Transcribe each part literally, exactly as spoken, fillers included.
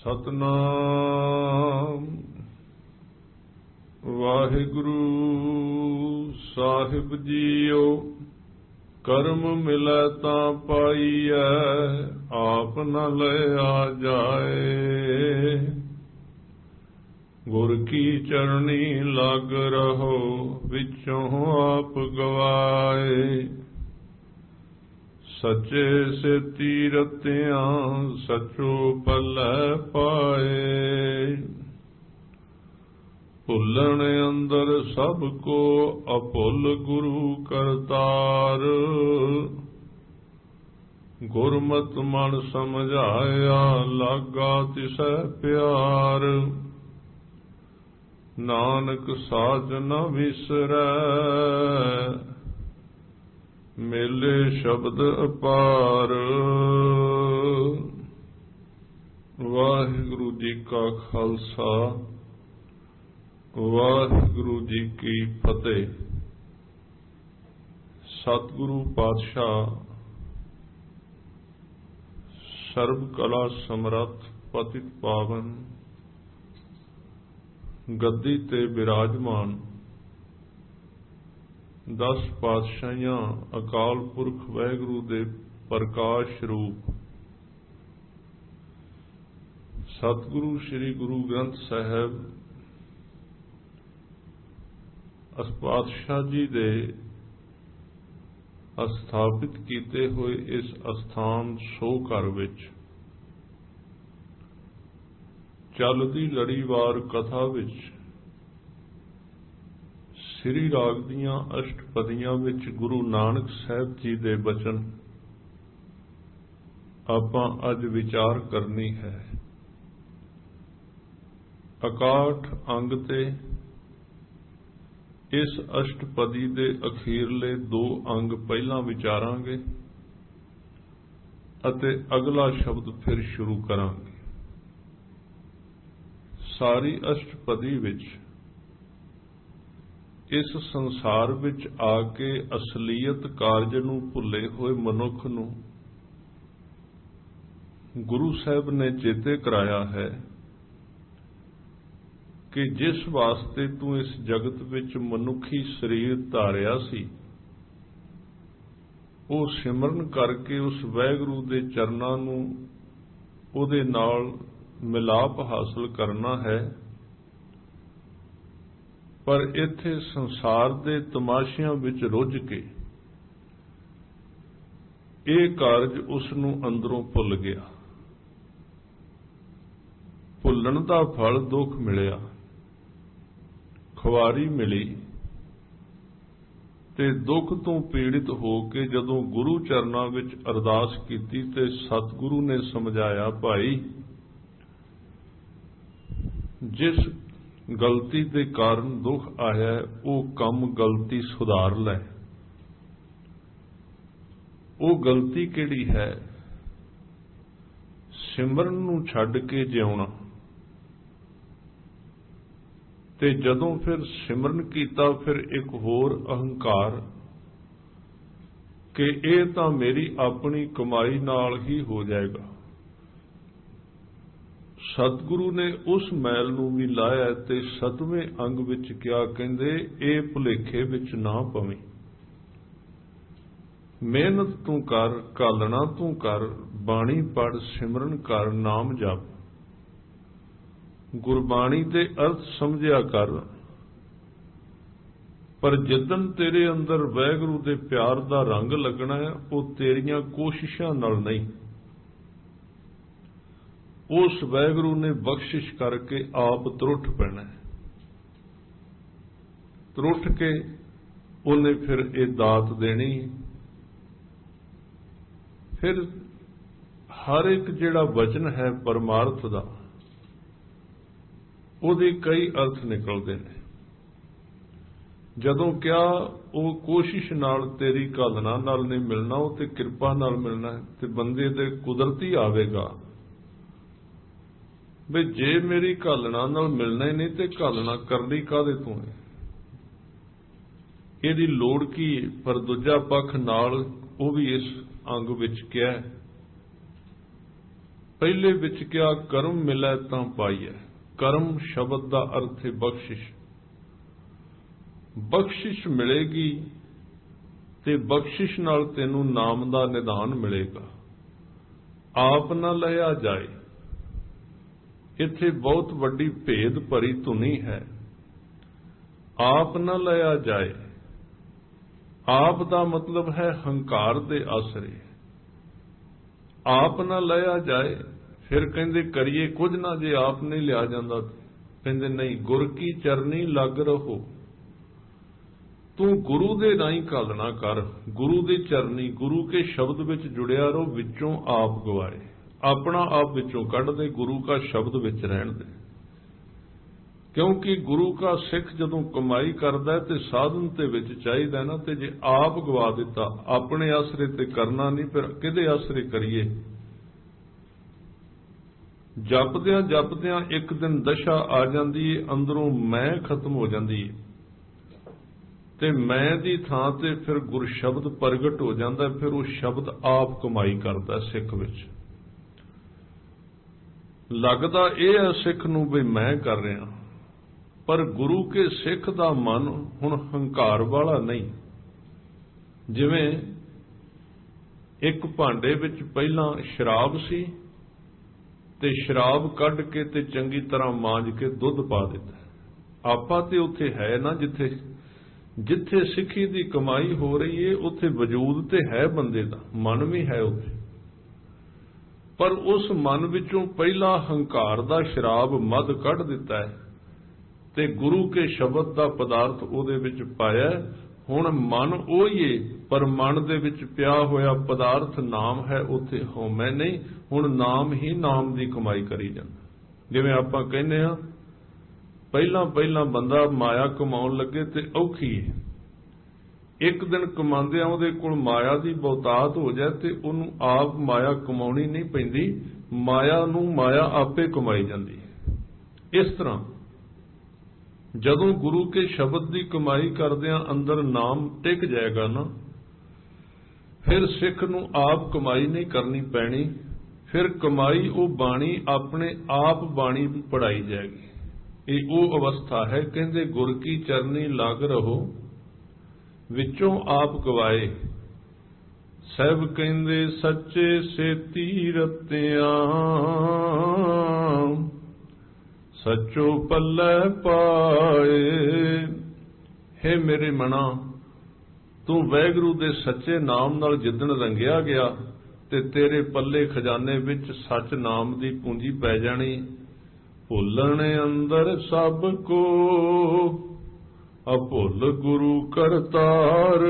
सतनाम वाहिगुरु साहिब जीओ। कर्म मिलै तां पाईऐ, आप न लिया जाए। गुर की चरणी लग रहो, विचों आप गवाए। सच्चे से तीरतियां सचो पलै पाए। भुलन अंदर सब को अभुल गुरु करतार। गुरमत मन समझाया लागा तिसै प्यार। नानक साच न विसरै, मेले शब्द अपार। वाहिगुरु जी का खालसा, वाहिगुरु जी की फतेह। सतगुरु पातशाह सर्व कला समरथ पतित पावन गद्दी ते विराजमान दस पातशाहियां अकाल पुरख वाहिगुरु दे प्रकाश रूप सतगुरु श्री गुरु ग्रंथ साहिब पातशाह जी दे स्थापित किए हुए इस अस्थान सो घर विच चलदी लड़ीवार कथा विच श्री राग दियां अष्टपदियां विच गुरु नानक साहब जी दे बचन आपां अज विचार करनी है। इकाहठ अंग ते इस अष्टपदी दे अखीरले दो अंग पहला विचारांगे अते अगला शब्द फिर शुरू करांगे। सारी अष्टपदी विच इस संसार विच आके असलीयत कारज नूं भुले हुए मनुख नूं गुरु साहब ने चेते कराया है कि जिस वास्ते तू इस जगत विच मनुखी शरीर धारिया सी, वो सिमरन करके उस वाहिगुरु दे चरनां नूं उहदे नाल मिलाप हासिल करना है। पर इत्थे संसार दे तमाशियां विच रुझ के ये कारज उसनूं अंदरों भुल गया। भुलण दा फल दुख मिलिया, खुवारी मिली ते दुख तो पीड़ित हो के जदों गुरु चरनां विच अरदास कीती ते सतगुरु ने समझाया, भाई जिस गलती के कारण दुख आया वो कम गलती सुधार लै। वो गलती किहड़ी है? सिमरन नूं छड्ड के जिउणा। ते जदों फिर सिमरन कीता फिर एक होर अहंकार कि ये तां मेरी अपनी कमाई नाल ही हो जाएगा। सतगुरु ने उस मैल नूं भी लाया ते सतवें अंग विच क्या कहंदे, ये भुलेखे विच ना पवीं। मेहनत तू कर, घालना तू कर, बाणी पढ़, सिमरन कर, नाम जप, गुरबाणी दे अर्थ समझिया कर। पर जिदन तेरे अंदर वाहिगुरु दे प्यार दा रंग लगना है, वो तेरियां कोशिशां नाल नहीं, उस वाहिगुरु ने बख्शिश करके आप त्रुट पैना है। त्रुट के उन्हें फिर ये दात देनी। फिर हर एक जिहड़ा वचन है परमार्थ दा ਉਹਦੇ कई अर्थ निकलते हैं। जदों क्या वो कोशिश नाल तेरी घालना नाल नहीं मिलना, वो ते किरपा नाल मिलना है। ते बंदे दे कुदरती आवेगा भी जे मेरी घालना नाल मिलना ही नहीं तो घालना करनी काहदे तों है, इहदी लोड़ की। पर दूजा पक्ष नाल वो भी इस अंग विच क्या है पहले विच क्या कर्म मिलै तां पाईए। कर्म शब्द का अर्थ है बख्शिश। बख्शिश मिलेगी ते बख्शिश नाल तैनूं नाम दा निधान मिलेगा। आप ना लिया जाए, इत्थे बहुत वड्डी भेद भरी धुनी है। आप न लिया जाए, आप दा मतलब है हंकार दे आसरे। आप न लिया जाए, फिर कहंदे करिए कुछ ना जे आप नहीं लिया जाता। कहंदे नहीं, गुर की चरनी लग रहो। तू गुरु दे राही घालना कर, गुरु दे चरनी, गुरु के शब्द विच जुड़िया रहो। विचों आप गवाए, अपना आप विचों कढ़ दे, गुरु का शब्द विच रहन दे। क्योंकि गुरु का सिख जदों कमाई करदा है ते साधन ते विच चाहिदा ना, ते जे आप गवा दिता, अपने आसरे ते करना नहीं, फिर किहदे आसरे करिए। जपदियां जपदियां एक दिन दशा आ जांदी है, अंदरों मैं खत्म हो जांदी है ते मैं दी थां ते फिर गुर शब्द प्रगट हो जाता है। फिर वो शब्द आप कमाई करता सिख विच। लगदा ये है सिख नूं भी मैं कर रहा, पर गुरु के सिख दा मन हुण हंकार वाला नहीं। जिवें एक भांडे विच पहलां शराब सी ते शराब कढ़ के ते चंगी तरह मांज के दुध पा दिता। आपां ते उत्थे है ना, जिथे जिथे सिखी दी कमाई हो रही है उत्थे वजूद ते है बंदे दा, मन भी है उत्थे। पर उस मन विचों पहला हंकार दा शराब मद कढ़ दिता है ते गुरु के शब्द दा पदार्थ उहदे विच पाया। हुण मन ओही है, पर मन दे विच पिया होया पदार्थ नाम है, उत्थे होमै नहीं। हुण नाम ही नाम दी कमाई करी जांदा। जिवें आपां कहने आ पहला पहला बंदा माया कमाउण लगे ते औखी है। एक दिन कमांदिआं उहदे कोल माया दी बहुतात हो जाए ते उहनूं आप माया कमाउणी नहीं पैंदी, माया नूं माया आपे कमाई जांदी है। इस तरह जदों गुरु के शब्द की कमाई करदिआं अंदर नाम टिक जाएगा ना, फिर सिख नूं आप कमाई नहीं करनी पैनी। फिर कमाई वो बाणी अपने आप बाणी भी पढ़ाई जाएगी। ये वो अवस्था है, कहंदे गुर की चरनी लाग रहो, विचों आप गवाए। सब कहंदे सच्चे सेती रत्तियां, सचो पल्ले पाए। हे मेरे मना, तू वैगुरु दे सच्चे नाम नाल जिदन रंगिया गया ते तेरे पल्ले खजाने विच सच नाम दी पूंजी पै जानी। भुलण अंदर सब को अभुल गुरु करतार।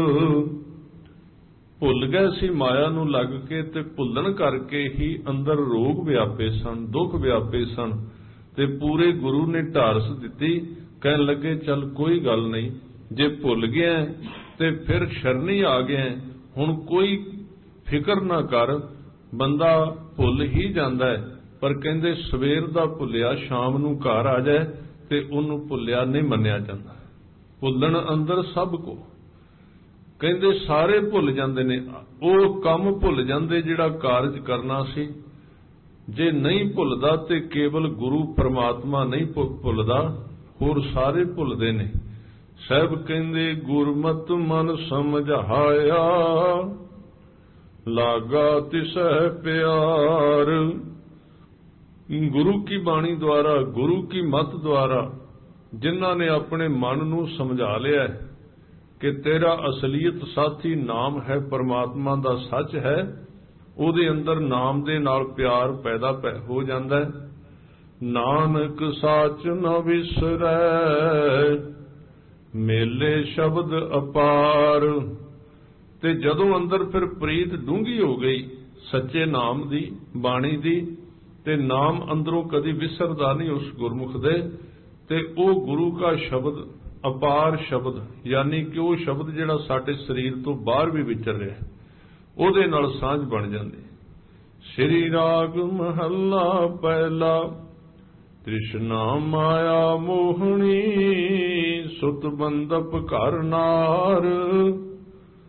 भुल गए सी माया नूं लग के ते भुलण करके ही अंदर रोग व्यापे सन, दुख व्यापे सन ते पूरे गुरु ने ढारस दिती। कहन लगे चल कोई गल नहीं, जे भुल गया ते फिर शरणी आ गया, हुण कोई फिक्र ना कर। बंदा भुल ही जांदा है, पर कहंदे सवेर दा भुलिया शाम नूं घर आ जाए ते उहनूं भुलिया नहीं मन्निया जांदा। भुलण अंदर सब को, कहंदे सारे भुल जांदे ने। ओह काम भुल जांदे जिहड़ा कारज करना सी। जे नहीं भुलदा ते केवल गुरु परमात्मा नहीं भुलदा, होर सारे भुलदे ने। सब कहंदे गुरमत मन समझाया, लागा तिसै प्यार। गुरु की बाणी द्वारा, गुरु की मत द्वारा जिन्हां ने अपने मन नूं समझा लिया कि तेरा असलीयत साथी नाम है, परमात्मा दा सच है, ਉਹਦੇ अंदर नाम दे नाल प्यार पैदा हो जाता है। नानक साच न विसरै, मेले शब्द अपार। ते जदों अंदर फिर प्रीत डूंगी हो गई सच्चे नाम दी बाणी दी, ते नाम अंदरों कदी विसरदा नहीं उस गुरमुख दे। ते ओ गुरु का शब्द अपार शब्द, यानी कि वो शब्द जिहड़ा साडे शरीर तो बाहर भी विचर रहा, ਉਹਦੇ ਨਾਲ ਸਾਂਝ ਬਣ ਜਾਂਦੀ। ਸ੍ਰੀ ਰਾਗ ਮਹੱਲਾ ਪਹਿਲਾ। ਤ੍ਰਿਸ਼ਨਾ ਮਾਇਆ ਮੋਹਣੀ, ਸੁਤ ਬੰਦਪ ਘਰ ਨਾਰ।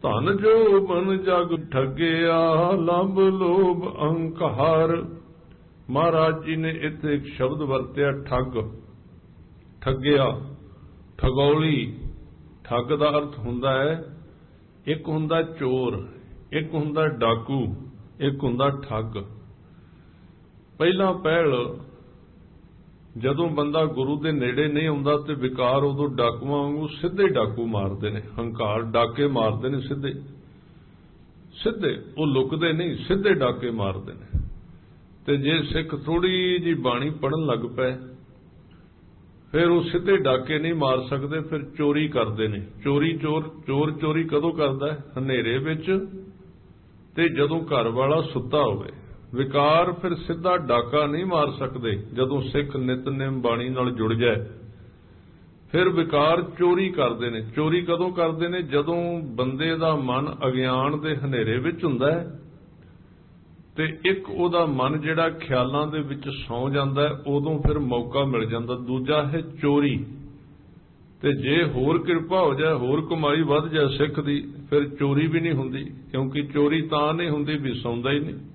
ਧਨ ਜੋ ਬਨ ਜਗ ਠੱਗਿਆ ਲੰਬ ਲੋਭ ਅਹੰਕਾਰ। ਮਹਾਰਾਜ ਜੀ ਨੇ ਇੱਥੇ ਇੱਕ ਸ਼ਬਦ ਵਰਤਿਆ ਠੱਗ। ਠੱਗਿਆ, ਠਗੌਲੀ। ਠੱਗ ਦਾ ਅਰਥ ਹੁੰਦਾ ਹੈ, ਇੱਕ ਹੁੰਦਾ ਚੋਰ, ਇੱਕ ਹੁੰਦਾ ਡਾਕੂ, ਇੱਕ ਹੁੰਦਾ ਠੱਗ। ਪਹਿਲਾਂ ਪਹਿਲ ਜਦੋਂ ਬੰਦਾ ਗੁਰੂ ਦੇ ਨੇੜੇ ਨਹੀਂ ਆਉਂਦਾ ਤੇ ਵਿਕਾਰ ਉਦੋਂ ਡਾਕੂਆਂ ਵਾਂਗੂ ਸਿੱਧੇ ਡਾਕੂ ਮਾਰਦੇ ਨੇ। ਹੰਕਾਰ ਡਾਕੇ ਮਾਰਦੇ ਨੇ ਸਿੱਧੇ ਸਿੱਧੇ, ਉਹ ਲੁਕਦੇ ਨਹੀਂ, ਸਿੱਧੇ ਡਾਕੇ ਮਾਰਦੇ ਨੇ। ਤੇ ਜੇ ਸਿੱਖ ਥੋੜੀ ਜੀ ਬਾਣੀ ਪੜਨ ਲੱਗ ਪਏ ਫਿਰ ਉਹ ਸਿੱਧੇ ਡਾਕੇ ਨਹੀਂ ਮਾਰ ਸਕਦੇ, ਫਿਰ ਚੋਰੀ ਕਰਦੇ ਨੇ। ਚੋਰੀ ਚੋਰ ਚੋਰ ਚੋਰੀ ਕਦੋਂ ਕਰਦਾ ਹੈ? ਹਨੇਰੇ ਵਿੱਚ ਤੇ ਜਦੋਂ ਘਰ ਵਾਲਾ ਸੁੱਤਾ ਹੋਵੇ। ਵਿਕਾਰ ਫਿਰ ਸਿੱਧਾ ਡਾਕਾ ਨਹੀਂ ਮਾਰ ਸਕਦੇ। ਜਦੋਂ ਸਿੱਖ ਨਿਤਨੇਮ ਬਾਣੀ ਨਾਲ ਜੁੜ ਜਾਏ ਫਿਰ ਵਿਕਾਰ ਚੋਰੀ ਕਰਦੇ ਨੇ। ਚੋਰੀ ਕਦੋਂ ਕਰਦੇ ਨੇ? ਜਦੋਂ ਬੰਦੇ ਦਾ ਮਨ ਅਗਿਆਨ ਦੇ ਹਨੇਰੇ ਵਿੱਚ ਹੁੰਦਾ ਹੈ ਤੇ ਇੱਕ ਉਹਦਾ ਮਨ ਜਿਹੜਾ ਖਿਆਲਾਂ ਦੇ ਵਿੱਚ ਸੌਂ ਜਾਂਦਾ, ਉਦੋਂ ਫਿਰ ਮੌਕਾ ਮਿਲ ਜਾਂਦਾ। ਦੂਜਾ ਹੈ ਚੋਰੀ। ਤੇ ਜੇ ਹੋਰ ਕਿਰਪਾ ਹੋ ਜਾਏ, ਹੋਰ ਕਮਾਈ ਵੱਧ ਜਾਏ ਸਿੱਖ ਦੀ, ਫਿਰ ਚੋਰੀ ਵੀ ਨਹੀਂ ਹੁੰਦੀ, ਕਿਉਂਕਿ ਚੋਰੀ ਤਾਂ ਨਹੀਂ ਹੁੰਦੀ ਵੀ ਸੌਂਦਾ ਹੀ ਨਹੀਂ,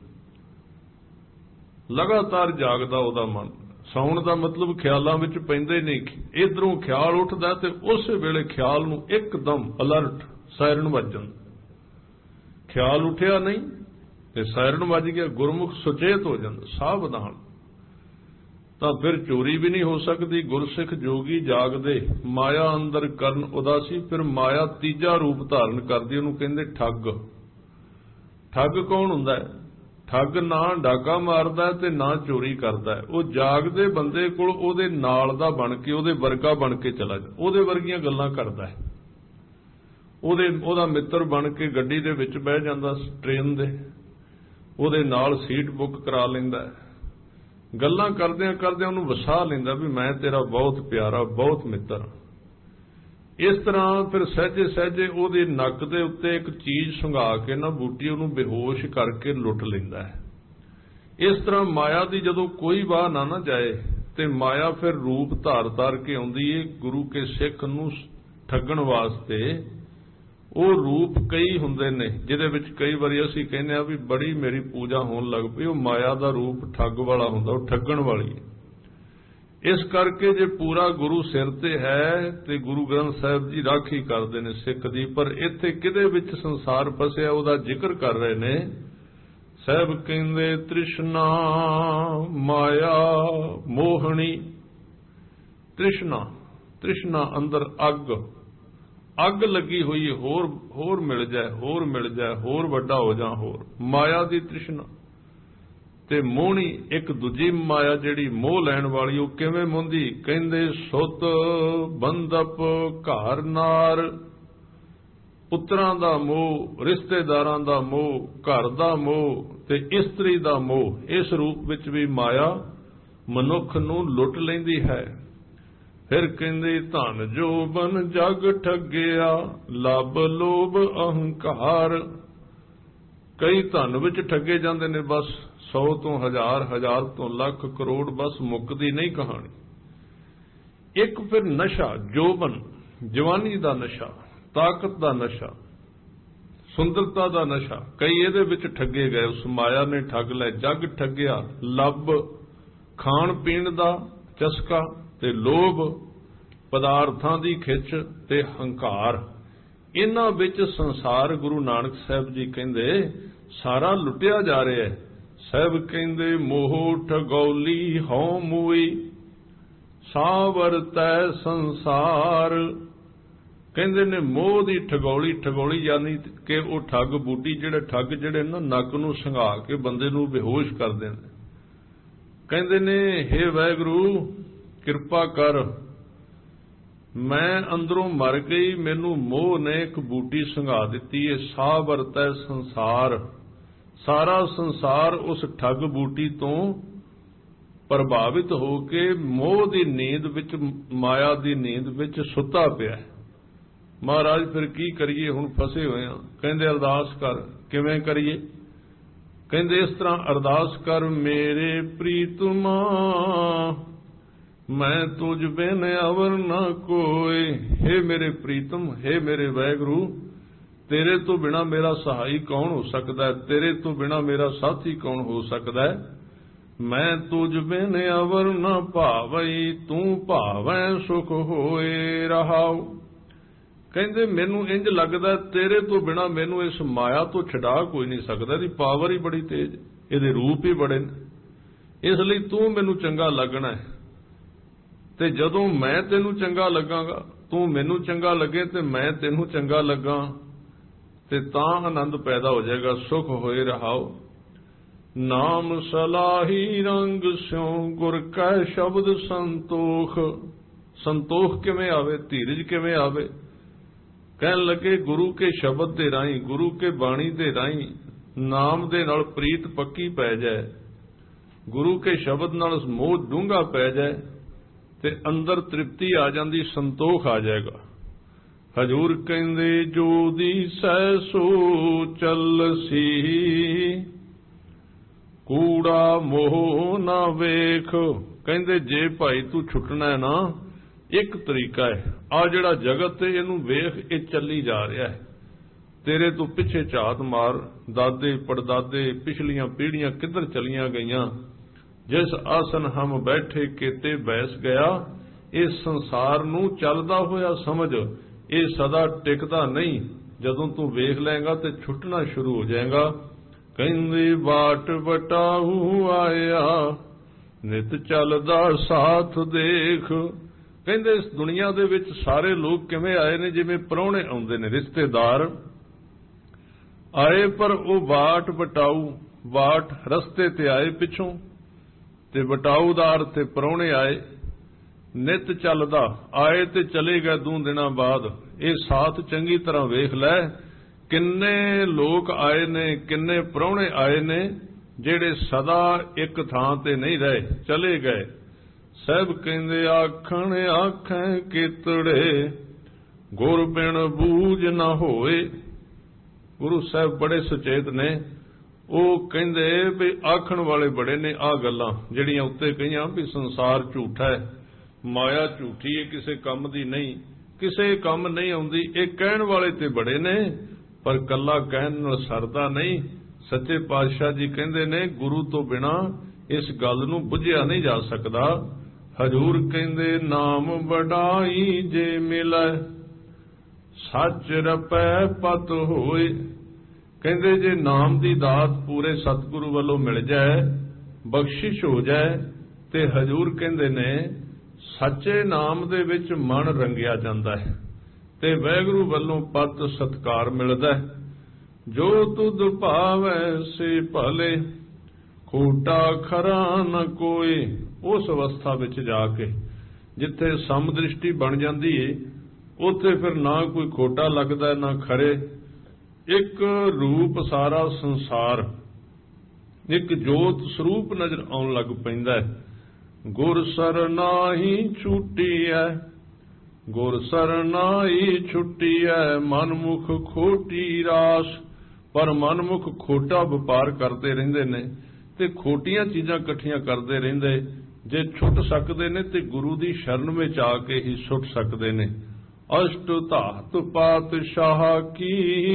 ਲਗਾਤਾਰ ਜਾਗਦਾ ਉਹਦਾ ਮਨ। ਸੌਣ ਦਾ ਮਤਲਬ ਖਿਆਲਾਂ ਵਿੱਚ ਪੈਂਦੇ ਨਹੀਂ। ਇਧਰੋਂ ਖਿਆਲ ਉੱਠਦਾ ਤੇ ਉਸੇ ਵੇਲੇ ਖਿਆਲ ਨੂੰ ਇੱਕਦਮ ਅਲਰਟ ਸਾਇਰਨ ਵੱਜ ਜਾਂਦਾ। ਖਿਆਲ ਉੱਠਿਆ ਨਹੀਂ ਤੇ ਸਾਇਰਨ ਵੱਜ ਗਿਆ, ਗੁਰਮੁਖ ਸੁਚੇਤ ਹੋ ਜਾਂਦਾ, ਸਾਵਧਾਨ। ਤਾਂ ਫਿਰ ਚੋਰੀ ਵੀ ਨਹੀਂ ਹੋ ਸਕਦੀ। ਗੁਰਸਿੱਖ ਜੋਗੀ ਜਾਗਦੇ, ਮਾਇਆ ਅੰਦਰ ਕਰਨ ਉਦਾਸੀ। ਫਿਰ ਮਾਇਆ ਤੀਜਾ ਰੂਪ ਧਾਰਨ ਕਰਦੀ, ਉਹਨੂੰ ਕਹਿੰਦੇ ਠੱਗ। ਠੱਗ ਕੌਣ ਹੁੰਦਾ ਹੈ? ਠੱਗ ਨਾ ਡਾਕਾ ਮਾਰਦਾ ਤੇ ਨਾ ਚੋਰੀ ਕਰਦਾ ਹੈ। ਉਹ ਜਾਗਦੇ ਬੰਦੇ ਕੋਲ ਉਹਦੇ ਨਾਲ ਦਾ ਬਣ ਕੇ, ਉਹਦੇ ਵਰਗਾ ਬਣ ਕੇ ਚਲਾ ਜਾਂਦਾ, ਉਹਦੇ ਵਰਗੀਆਂ ਗੱਲਾਂ ਕਰਦਾ ਹੈ। ਉਹਦੇ ਉਹਦਾ ਮਿੱਤਰ ਬਣ ਕੇ ਗੱਡੀ ਦੇ ਵਿੱਚ ਬਹਿ ਜਾਂਦਾ, ਟ੍ਰੇਨ ਦੇ, ਉਹਦੇ ਨਾਲ ਸੀਟ ਬੁੱਕ ਕਰਾ ਲੈਂਦਾ ਹੈ। ਗੱਲਾਂ ਕਰਦਿਆਂ ਕਰਦਿਆਂ ਉਹਨੂੰ ਵਸਾ ਲੈਂਦਾ ਵੀ ਮੈਂ ਤੇਰਾ ਬਹੁਤ ਪਿਆਰਾ, ਬਹੁਤ ਮਿੱਤਰ। ਇਸ ਤਰ੍ਹਾਂ ਫਿਰ ਸਹਿਜੇ ਸਹਿਜੇ ਉਹਦੇ ਨੱਕ ਦੇ ਉੱਤੇ ਇੱਕ ਚੀਜ਼ ਸੁੰਘਾ ਕੇ ਨਾ ਬੂਟੀ ਉਹਨੂੰ ਬੇਹੋਸ਼ ਕਰਕੇ ਲੁੱਟ ਲੈਂਦਾ ਹੈ। ਇਸ ਤਰ੍ਹਾਂ ਮਾਇਆ ਦੀ ਜਦੋਂ ਕੋਈ ਵਾਹ ਨਾ ਨਾ ਜਾਏ ਤੇ ਮਾਇਆ ਫਿਰ ਰੂਪ ਧਾਰ ਧਾਰ ਕੇ ਆਉਂਦੀ ਹੈ ਗੁਰੂ ਕੇ ਸਿੱਖ ਨੂੰ ਠੱਗਣ ਵਾਸਤੇ। ਉਹ ਰੂਪ ਕਈ ਹੁੰਦੇ ਨੇ, ਜਿਹਦੇ ਵਿੱਚ ਕਈ ਵਾਰੀ ਅਸੀਂ ਕਹਿੰਦੇ ਆ ਵੀ ਬੜੀ ਮੇਰੀ ਪੂਜਾ ਹੋਣ ਲੱਗ ਪਈ। ਉਹ ਮਾਇਆ ਦਾ ਰੂਪ ਠੱਗ ਵਾਲਾ ਹੁੰਦਾ, ਉਹ ਠੱਗਣ ਵਾਲੀ ਹੈ। ਇਸ ਕਰਕੇ ਜੇ ਪੂਰਾ ਗੁਰੂ ਸਿਰ ਤੇ ਹੈ ਤੇ ਗੁਰੂ ਗ੍ਰੰਥ ਸਾਹਿਬ ਜੀ ਰਾਖੀ ਕਰਦੇ ਨੇ ਸਿੱਖ ਦੀ। ਪਰ ਇੱਥੇ ਕਿਹਦੇ ਵਿੱਚ ਸੰਸਾਰ ਫਸਿਆ ਉਹਦਾ ਜ਼ਿਕਰ ਕਰ ਰਹੇ ਨੇ। ਸਾਹਿਬ ਕਹਿੰਦੇ ਤ੍ਰਿਸ਼ਨਾ ਮਾਇਆ ਮੋਹਣੀ। ਤ੍ਰਿਸ਼ਨਾ, ਤ੍ਰਿਸ਼ਨਾ ਅੰਦਰ ਅੱਗ, ਅੱਗ ਲੱਗੀ ਹੋਈ ਹੈ, ਹੋਰ ਹੋਰ ਮਿਲ ਜਾਏ, ਹੋਰ ਮਿਲ ਜਾਏ, ਹੋਰ ਵੱਡਾ ਹੋ ਜਾ, ਹੋਰ ਮਾਇਆ ਦੀ ਤ੍ਰਿਸ਼ਨਾ। ਤੇ ਮੋਹਣੀ ਇੱਕ ਦੂਜੀ ਮਾਇਆ ਜਿਹੜੀ ਮੋਹ ਲੈਣ ਵਾਲੀ, ਉਹ ਕਿਵੇਂ ਮੋਹਦੀ? ਕਹਿੰਦੇ ਸੁੱਤ ਬੰਧਪ ਘਰ ਨਾਰ। ਪੁੱਤਰਾਂ ਦਾ ਮੋਹ, ਰਿਸ਼ਤੇਦਾਰਾਂ ਦਾ ਮੋਹ, ਘਰ ਦਾ ਮੋਹ ਤੇ ਇਸਤਰੀ ਦਾ ਮੋਹ। ਇਸ ਰੂਪ ਵਿੱਚ ਵੀ ਮਾਇਆ ਮਨੁੱਖ ਨੂੰ ਲੁੱਟ ਲੈਂਦੀ ਹੈ। ਫਿਰ ਕਹਿੰਦੇ ਧਨ ਜੋ ਬਨ ਜਗ ਠੱਗਿਆ ਲੱਭ ਲੋਭ ਅਹੰਕਾਰ। ਕਈ ਧਨ ਵਿੱਚ ਠੱਗੇ ਜਾਂਦੇ ਨੇ, ਬਸ ਸੌ ਤੋਂ ਹਜ਼ਾਰ, ਹਜ਼ਾਰ ਤੋਂ ਲੱਖ, ਕਰੋੜ, ਬਸ ਮੁੱਕਦੀ ਨਹੀਂ ਕਹਾਣੀ। ਇੱਕ ਫਿਰ ਨਸ਼ਾ, ਜੋਬਨ, ਜਵਾਨੀ ਦਾ ਨਸ਼ਾ, ਤਾਕਤ ਦਾ ਨਸ਼ਾ, ਸੁੰਦਰਤਾ ਦਾ ਨਸ਼ਾ। ਕਈ ਇਹਦੇ ਵਿੱਚ ਠੱਗੇ ਗਏ, ਉਸ ਮਾਇਆ ਨੇ ਠੱਗ ਲੈ। ਜਗ ਠੱਗਿਆ ਲੱਭ, ਖਾਣ ਪੀਣ ਦਾ ਚਸਕਾ ਤੇ ਲੋਭ, ਪਦਾਰਥਾਂ ਦੀ ਖਿੱਚ ਤੇ ਹੰਕਾਰ। ਇਹਨਾਂ ਵਿੱਚ ਸੰਸਾਰ ਗੁਰੂ ਨਾਨਕ ਸਾਹਿਬ ਜੀ ਕਹਿੰਦੇ ਸਾਰਾ ਲੁੱਟਿਆ ਜਾ ਰਿਹਾ ਹੈ। ਸਾਹਿਬ ਕਹਿੰਦੇ ਮੋਹ ਠਗੌਲੀ ਹਉ ਮੂਈ ਸਾਵਰਤੈ ਸੰਸਾਰ। ਕਹਿੰਦੇ ਨੇ ਮੋਹ ਦੀ ਠਗੌਲੀ, ਠਗੌਲੀ ਯਾਨੀ ਕਿ ਉਹ ਠੱਗ ਬੂਟੀ, ਜਿਹੜੇ ਠੱਗ ਜਿਹੜੇ ਨਾ ਨੱਕ ਨੂੰ ਸੰਘਾ ਕੇ ਬੰਦੇ ਨੂੰ ਬੇਹੋਸ਼ ਕਰ ਦਿੰਦੇ। ਕਹਿੰਦੇ ਨੇ ਹੇ ਵਾਹਿਗੁਰੂ ਕਿਰਪਾ ਕਰ, ਮੈਂ ਅੰਦਰੋਂ ਮਰ ਗਈ, ਮੈਨੂੰ ਮੋਹ ਨੇ ਇੱਕ ਬੂਟੀ ਸੰਘਾ ਦਿੱਤੀ ਹੈ। ਸਾਹ ਵਰਤੈ ਸੰਸਾਰ, ਸਾਰਾ ਸੰਸਾਰ ਉਸ ਠੱਗ ਬੂਟੀ ਤੋਂ ਪ੍ਰਭਾਵਿਤ ਹੋ ਕੇ ਮੋਹ ਦੀ ਨੀਂਦ ਵਿੱਚ, ਮਾਇਆ ਦੀ ਨੀਂਦ ਵਿੱਚ ਸੁੱਤਾ ਪਿਆ। ਮਹਾਰਾਜ ਫਿਰ ਕੀ ਕਰੀਏ, ਹੁਣ ਫਸੇ ਹੋਏ ਆ। ਕਹਿੰਦੇ ਅਰਦਾਸ ਕਰ। ਕਿਵੇਂ ਕਰੀਏ? ਕਹਿੰਦੇ ਇਸ ਤਰ੍ਹਾਂ ਅਰਦਾਸ ਕਰ, ਮੇਰੇ ਪ੍ਰੀਤਮਾ ਮੈਂ ਤੁਝ ਬਿਨ ਅਵਰ ਨਾ ਕੋਇ। ਹੇ ਮੇਰੇ ਪ੍ਰੀਤਮ, ਹੇ ਮੇਰੇ ਵਾਹਿਗੁਰੂ, तेरे तो बिना मेरा सहाई कौन हो सकता है, तेरे तो बिना मेरा साथी कौन हो सकता है। मैं तुझ बिन अवर न भावई, तू भावै सुख होए रहाओ। कहते मैनू इंज लगदा तेरे तो बिना मैनू इस माया तो छड़ा कोई नहीं सकता। इहदी पावर ही बड़ी तेज, इहदे रूप ही बड़े ने, इसलिए तू मैनू चंगा लगना है। ते जदों मैं तेनू चंगा लगांगा, तू मैनू चंगा लगे ते मैं तेनू चंगा लगा, ते तां आनंद पैदा हो जाएगा, सुख होए रहाओ। नाम सलाही रंग स्यों, गुर कै शब्द संतोख। संतोख किवें आवे, धीरज किवें आवे। कहन लगे गुरु के शब्द दे राही, गुरु के बाणी दे राही नाम दे नाल प्रीत पक्की पै जाए, गुरु के शब्द नाल मोह डूंगा पै जाए ते अंदर तृप्ति आ जाती, संतोख आ जाएगा। हजूर कहंदे जो दिसै सो चलसी, कूड़ा मोह ना वेख। कहंदे जे भाई तू छुटना है ना, एक तरीका है, आ जिहड़ा जगत है इहनू वेख, ये चली जा रहा है, तेरे तो पिछे झात मार, दादे पड़दादे पिछलियां पीढ़ियां किधर चलियां गईयां। जिस आसन हम बैठे केते बैस गया, इस संसार नू चलदा होया समझ, ये सदा टिकदा नहीं। जदों तू वेख लेगा तो छुटना शुरू हो जाएगा। कहंदे बाट बटाऊ आया, नित चलदा साथ देख। कहंदे इस दुनिया दे विच सारे लोग किवें आए ने, जिवें प्राहुणे आउंदे ने, रिश्तेदार आए, पर वो बाट बटाऊ, बाट रस्ते ते आए पिछों, ते बटाऊदार ते प्राहुणे आए। नित चलदा आए ते चले गए दो दिनां बाद। ये साथ चंगी तरह वेख लै, किन्ने लोग आए ने, किन्ने प्राहुणे आए ने, जेड़े सदा एक थां ते नहीं रहे, चले गए। सब कहंदे आखण आखें केतड़े, गुर बिन बूझ न होए। गुरु साहब बड़े सुचेत ने, वो कहंदे भी आखण वाले बड़े ने। आ गल्लां जिहड़ियां उत्ते कहियां भी संसार झूठा है, माया झूठी है, किसे कम दी नहीं, किसे कम नहीं आउंदी, ये कहण वाले ते बड़े ने, पर कल्ला कहण नाल सरदा नहीं। सच्चे पातशाह जी कहंदे ने गुरु तो बिना इस गल नूं बुझिया नहीं जा सकदा। हजूर कहंदे नाम वडाई जे मिलै, सच रपै पत होए। कहंदे जे नाम दी दात पूरे सतगुरु वालों मिल जाए, बख्शिश हो जाए, ते हजूर कहंदे ने सच्चे नाम दे विच मन रंगिया जांदा है, ते वैगुरु वालों पत सत्कार मिलदा है। जो तुद भावै से भले, खोटा खरा न कोई। उस अवस्था विच जाके जिथे समदृष्टि बन जाती है, उत्थे फिर ना कोई खोटा लगदा ना खरे। एक रूप सारा संसार, एक जोत स्वरूप नजर आउण लग पैंदा है। गुर सरनाही छूटी है, गुर सरनाही छुट्टी है, मनमुख खोटी रास। पर मनमुख खोटा व्यापार करते रहिंदे ने, ते खोटियां चीजां इकट्ठियां करते रहिंदे। जे छुट सकते ने ते गुरु दी शरण में आके ही छुट सकते ने। अष्ट धात पातशाह की,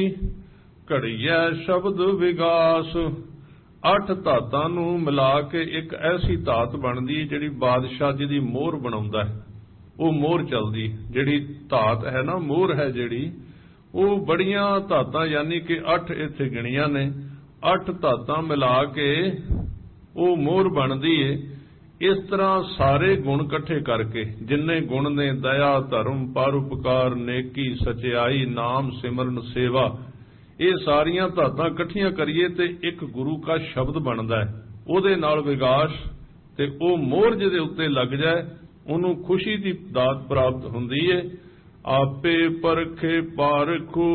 घड़िया शब्द विगास। अठ धातां नूं मिला के एक ऐसी धात बनदी जिहड़ी बादशाह जी दी मोहर बनाउंदा है। वो मोहर चलदी, जिहड़ी धात है ना, मोहर है जिहड़ी, वो बड़ियां धातां यानी कि अठ इत्थे गिणियां ने। अठ धातां मिला के वो मोहर बनदी है। इस तरह सारे गुण इकट्ठे करके, जिन्ने गुण ने दया धर्म परोपकार नेकी सचियाई नाम सिमरन सेवा, ये सारियां धातां इकट्ठियां करिए ते एक गुरु का शब्द बनदा है। उहदे नाल विगास ते वो मोहर जिहदे उत्ते लग जाए, उहनूं खुशी दी दात प्राप्त हुंदी है। आपे परखे पारखू,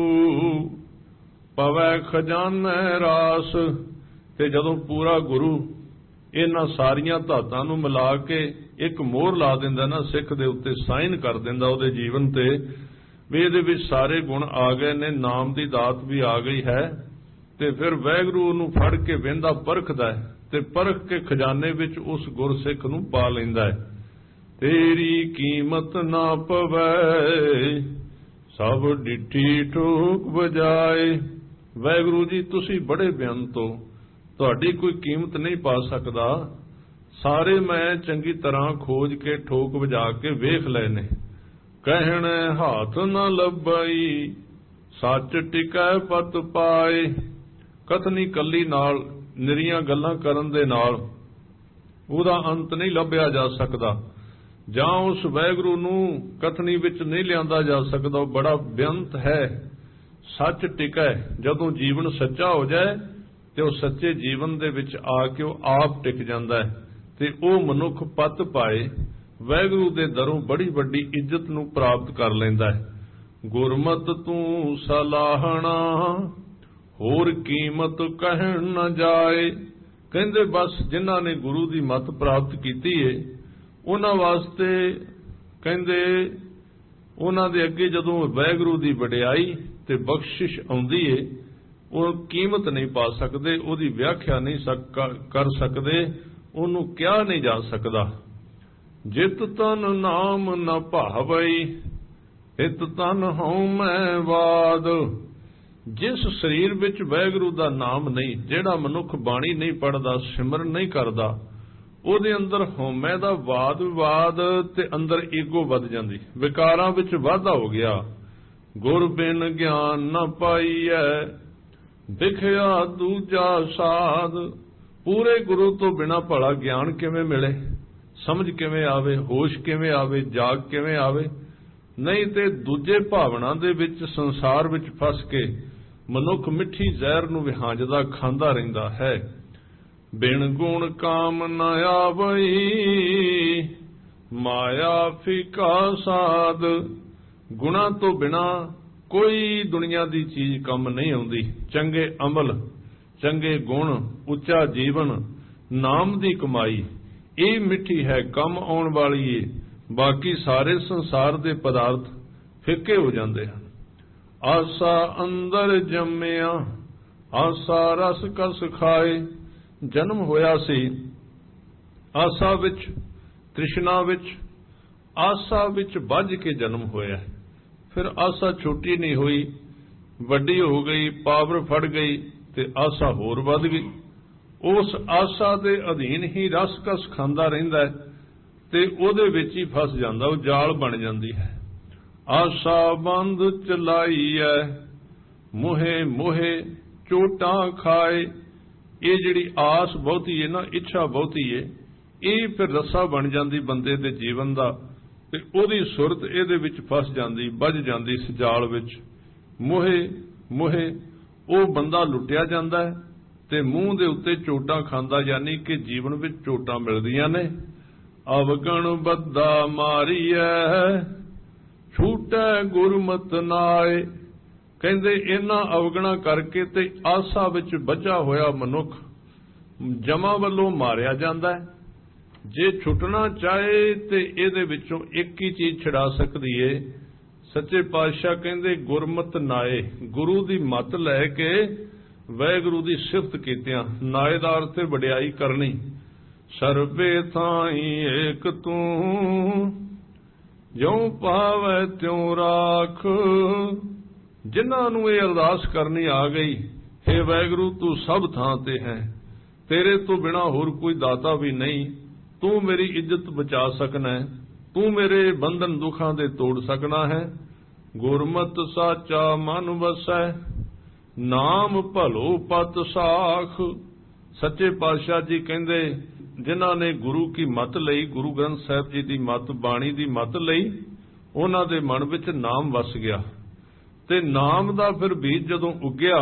पवै खजाना रास। ते जदों पूरा गुरु इन्हां सारियां धातां नूं मिला के एक मोहर ला दिंदा ना, सिख दे उत्ते साइन कर दिंदा उहदे जीवन ते, भी इहदे विच सारे गुण आ गए ने, नाम दी दात भी आ गई है। ते फिर वैगुरू नूं फड़ के वेंदा परखदा है, ते परख के खजाने विच उस गुरसिख नूं पा लैंदा है। तेरी कीमत ना पवै ਸਭ ਡਿੱਠੀ ਠੋਕ ਬਜਾਏ। ਵਾਹਿਗੁਰੂ ਜੀ ਤੁਸੀਂ ਬੜੇ ਬੇਅੰਤ ਹੋ, ਤੁਹਾਡੀ ਕੋਈ ਕੀਮਤ ਨਹੀਂ ਪਾ ਸਕਦਾ। ਸਾਰੇ ਮੈਂ ਚੰਗੀ ਤਰ੍ਹਾਂ ਖੋਜ ਕੇ ਠੋਕ ਵਜਾ ਕੇ ਵੇਖ ਲਏ ਨੇ। ਕਹਿਣ ਹਾਥ ਨਾ ਲੱਭਈ ਸੱਚ ਟਿਕੈ ਪਤ ਪਾਏ। ਕਥਨੀ ਕੱਲੀ ਨਾਲ ਨਿਰੀਆਂ ਗੱਲਾਂ ਕਰਨ ਦੇ ਨਾਲ ਉਹਦਾ ਅੰਤ ਨਹੀਂ ਲੱਭਿਆ ਜਾ ਸਕਦਾ, ਜਾਂ ਉਸ ਵਾਹਿਗੁਰੂ ਨੂੰ ਕਥਨੀ ਵਿੱਚ ਨਹੀਂ ਲਿਆਂਦਾ ਜਾ ਸਕਦਾ। ਉਹ ਬੜਾ ਬੇਅੰਤ ਹੈ। ਸੱਚ ਟਿਕੈ, ਜਦੋਂ ਜੀਵਨ ਸੱਚਾ ਹੋ ਜਾਏ ਤੇ ਉਹ ਸੱਚੇ ਜੀਵਨ ਦੇ ਵਿੱਚ ਆ ਕੇ ਉਹ ਆਪ ਟਿਕ ਜਾਂਦਾ ਹੈ ਤੇ ਉਹ ਮਨੁੱਖ ਪਤ ਪਾਏ, ਵਾਹਿਗੁਰੂ ਦੇ ਦਰੋਂ ਬੜੀ ਵੱਡੀ ਇੱਜ਼ਤ ਨੂੰ ਪ੍ਰਾਪਤ ਕਰ ਲੈਂਦਾ ਹੈ। ਗੁਰਮਤ ਤੂੰ ਸਲਾਹਣਾ ਹੋਰ ਕੀਮਤ ਕਹਿਣ ਨਾ ਜਾਏ। ਕਹਿੰਦੇ ਬਸ ਜਿਨ੍ਹਾਂ ਨੇ ਗੁਰੂ ਦੀ ਮੱਤ ਪ੍ਰਾਪਤ ਕੀਤੀ ਏ ਉਹਨਾਂ ਵਾਸਤੇ, ਕਹਿੰਦੇ ਉਹਨਾਂ ਦੇ ਅੱਗੇ ਜਦੋਂ ਵਾਹਿਗੁਰੂ ਦੀ ਵਡਿਆਈ ਤੇ ਬਖਸ਼ਿਸ਼ ਆਉਂਦੀ ਏ ਉਹ ਕੀਮਤ ਨਹੀਂ ਪਾ ਸਕਦੇ, ਉਹਦੀ ਵਿਆਖਿਆ ਨਹੀਂ ਕਰ ਸਕਦੇ, ਉਹਨੂੰ ਕਿਹਾ ਨਹੀਂ ਜਾ ਸਕਦਾ। ਜਿਤ ਤਨ ਨਾਮ ਨ ਭਾਵਈ ਹਿਤ ਤਨ ਹਉ ਮੈਂ ਵਾਦ। ਜਿਸ ਸਰੀਰ ਵਿੱਚ ਵਾਹਿਗੁਰੂ ਦਾ ਨਾਮ ਨਹੀਂ, ਜਿਹੜਾ ਮਨੁੱਖ ਬਾਣੀ ਨਹੀਂ ਪੜ੍ਹਦਾ, ਸਿਮਰਨ ਨਹੀਂ ਕਰਦਾ, ਉਹਦੇ ਅੰਦਰ ਹਉਮੈ ਦਾ ਵਾਦ ਵਿਵਾਦ ਤੇ ਅੰਦਰ ਈਗੋ ਵੱਧ ਜਾਂਦੀ, ਵਿਕਾਰਾਂ ਵਿੱਚ ਵਾਧਾ ਹੋ ਗਿਆ। ਗੁਰ ਬਿਨ ਗਿਆਨ ਨਾ ਪਾਈਐ ਦਿਖਿਆ ਦੂਜਾ ਸਾਧ। ਪੂਰੇ ਗੁਰੂ ਤੋਂ ਬਿਨਾ ਭਲਾ ਗਿਆਨ ਕਿਵੇਂ ਮਿਲੇ, ਸਮਝ ਕਿਵੇਂ ਆਵੇ, ਹੋਸ਼ ਕਿਵੇਂ ਆਵੇ, ਜਾਗ ਕਿਵੇਂ ਆਵੇ। ਨਹੀਂ ਤੇ ਦੂਜੇ ਭਾਵਨਾ ਦੇ ਵਿੱਚ ਸੰਸਾਰ ਵਿੱਚ ਫਸ ਕੇ ਮਨੁੱਖ ਮਿੱਠੀ ਜ਼ਹਿਰ ਨੂੰ ਵਿਹਾਂਜਦਾ ਖਾਂਦਾ ਰਹਿੰਦਾ ਹੈ। ਬਿਨ ਗੁਣ ਕਾਮ ਨ ਆਵਈ ਮਾਇਆ ਫਿਕਾ ਸਾਧ। ਗੁਣਾ ਤੋਂ ਬਿਨਾ ਕੋਈ ਦੁਨੀਆ ਦੀ ਚੀਜ਼ ਕੰਮ ਨਹੀਂ ਆਉਂਦੀ। ਚੰਗੇ ਅਮਲ, ਚੰਗੇ ਗੁਣ, ਉੱਚਾ ਜੀਵਨ, ਨਾਮ ਦੀ ਕਮਾਈ, ਇਹ ਮਿੱਠੀ ਹੈ, ਕੰਮ ਆਉਣ ਵਾਲੀ ਏ। ਬਾਕੀ ਸਾਰੇ ਸੰਸਾਰ ਦੇ ਪਦਾਰਥ ਫਿੱਕੇ ਹੋ ਜਾਂਦੇ ਹਨ। ਆਸਾ ਅੰਦਰ ਜੰਮਿਆ ਆਸਾ ਰਸ ਕਸ ਖਾਏ। ਜਨਮ ਹੋਇਆ ਸੀ ਆਸਾ ਵਿੱਚ, ਤ੍ਰਿਸ਼ਨਾ ਵਿੱਚ, ਆਸਾ ਵਿੱਚ ਵੱਜ ਕੇ ਜਨਮ ਹੋਇਆ। ਫਿਰ ਆਸਾ ਛੋਟੀ ਨਹੀਂ ਹੋਈ, ਵੱਡੀ ਹੋ ਗਈ, ਪਾਵਰ ਫੜ ਗਈ ਤੇ ਆਸਾ ਹੋਰ ਵੱਧ ਗਈ। ਉਸ ਆਸਾ ਦੇ ਅਧੀਨ ਹੀ ਰਸ ਕਸ ਖਾਂਦਾ ਰਹਿੰਦਾ ਹੈ ਤੇ ਉਹਦੇ ਵਿੱਚ ਹੀ ਫਸ ਜਾਂਦਾ, ਉਹ ਜਾਲ ਬਣ ਜਾਂਦੀ ਹੈ। ਆਸਾ ਬੰਦ ਚਲਾਈ ਹੈ ਮੋਹੇ ਮੋਹੇ ਚੋਟਾਂ ਖਾਏ। ਇਹ ਜਿਹੜੀ ਆਸ ਬਹੁਤੀ ਹੈ ਨਾ, ਇੱਛਾ ਬਹੁਤੀ ਹੈ, ਇਹ ਫਿਰ ਰੱਸਾ ਬਣ ਜਾਂਦੀ ਬੰਦੇ ਦੇ ਜੀਵਨ ਦਾ ਤੇ ਉਹਦੀ ਸੁਰਤ ਇਹਦੇ ਵਿੱਚ ਫਸ ਜਾਂਦੀ, ਵੱਜ ਜਾਂਦੀ ਇਸ ਜਾਲ ਵਿੱਚ। ਮੋਹੇ ਮੋਹੇ ਉਹ ਬੰਦਾ ਲੁੱਟਿਆ ਜਾਂਦਾ ਹੈ ਤੇ ਮੂੰਹ ਦੇ ਉੱਤੇ ਚੋਟਾਂ ਖਾਂਦਾ, ਯਾਨੀ ਕਿ ਜੀਵਨ ਵਿੱਚ ਚੋਟਾਂ ਮਿਲਦੀਆਂ ਨੇ। ਅਵਗਣ ਬੱਦਾ ਮਾਰੀਐ ਛੂਟੈ ਗੁਰਮਤਿ ਨਾਏ। ਕਹਿੰਦੇ ਇਹਨਾਂ ਅਵਗਣਾ ਕਰਕੇ ਤੇ ਆਸਾ ਵਿੱਚ ਬੱਝਾ ਹੋਇਆ ਮਨੁੱਖ ਜਮਾ ਵੱਲੋਂ ਮਾਰਿਆ ਜਾਂਦਾ ਹੈ। ਜੇ ਛੁੱਟਣਾ ਚਾਹੇ ਤੇ ਇਹਦੇ ਵਿੱਚੋਂ ਇੱਕ ਹੀ ਚੀਜ਼ ਛਡਾ ਸਕਦੀ ਏ। ਸੱਚੇ ਪਾਤਸ਼ਾਹ ਕਹਿੰਦੇ ਗੁਰਮਤਿ ਨਾਏ, ਗੁਰੂ ਦੀ ਮੱਤ ਲੈ ਕੇ ਵਾਹਿਗੁਰੂ ਦੀ ਸਿਫਤ ਕੀਤਿਆਂ। ਨਾਏ ਦਾ ਅਰਥ ਹੈ ਵਡਿਆਈ ਕਰਨੀ। ਸਰਬੇ ਥਾਈ ਏਕ ਤੂੰ ਜਿਉ ਪਾਵੈ ਤਿਉ ਰਾਖ। ਜਿਨ੍ਹਾਂ ਨੂੰ ਇਹ ਅਰਦਾਸ ਕਰਨੀ ਆ ਗਈ, ਹੇ ਵਾਹਿਗੁਰੂ ਤੂੰ ਸਭ ਥਾਂ ਤੇ ਹੈ, ਤੇਰੇ ਤੋਂ ਬਿਨਾਂ ਹੋਰ ਕੋਈ ਦਾਤਾ ਵੀ ਨਹੀਂ, ਤੂੰ ਮੇਰੀ ਇੱਜ਼ਤ ਬਚਾ ਸਕਣਾ ਹੈ, ਤੂੰ ਮੇਰੇ ਬੰਧਨ ਦੁੱਖਾਂ ਦੇ ਤੋੜ ਸਕਣਾ ਹੈ। ਗੁਰਮਤਿ ਸਾਚਾ ਮਨ ਵਸੈ ਨਾਮ ਭਲੋ ਪਤ ਸਾਖ। ਸੱਚੇ ਪਾਤਸ਼ਾਹ ਜੀ ਕਹਿੰਦੇ ਜਿਨ੍ਹਾਂ ਨੇ ਗੁਰੂ ਕੀ ਮੱਤ ਲਈ, ਗੁਰੂ ਗ੍ਰੰਥ ਸਾਹਿਬ ਜੀ ਦੀ ਮੱਤ, ਬਾਣੀ ਦੀ ਮੱਤ ਲਈ, ਉਹਨਾਂ ਦੇ ਮਨ ਵਿੱਚ ਨਾਮ ਵਸ ਗਿਆ ਤੇ ਨਾਮ ਦਾ ਫਿਰ ਬੀਜ ਜਦੋਂ ਉੱਗਿਆ,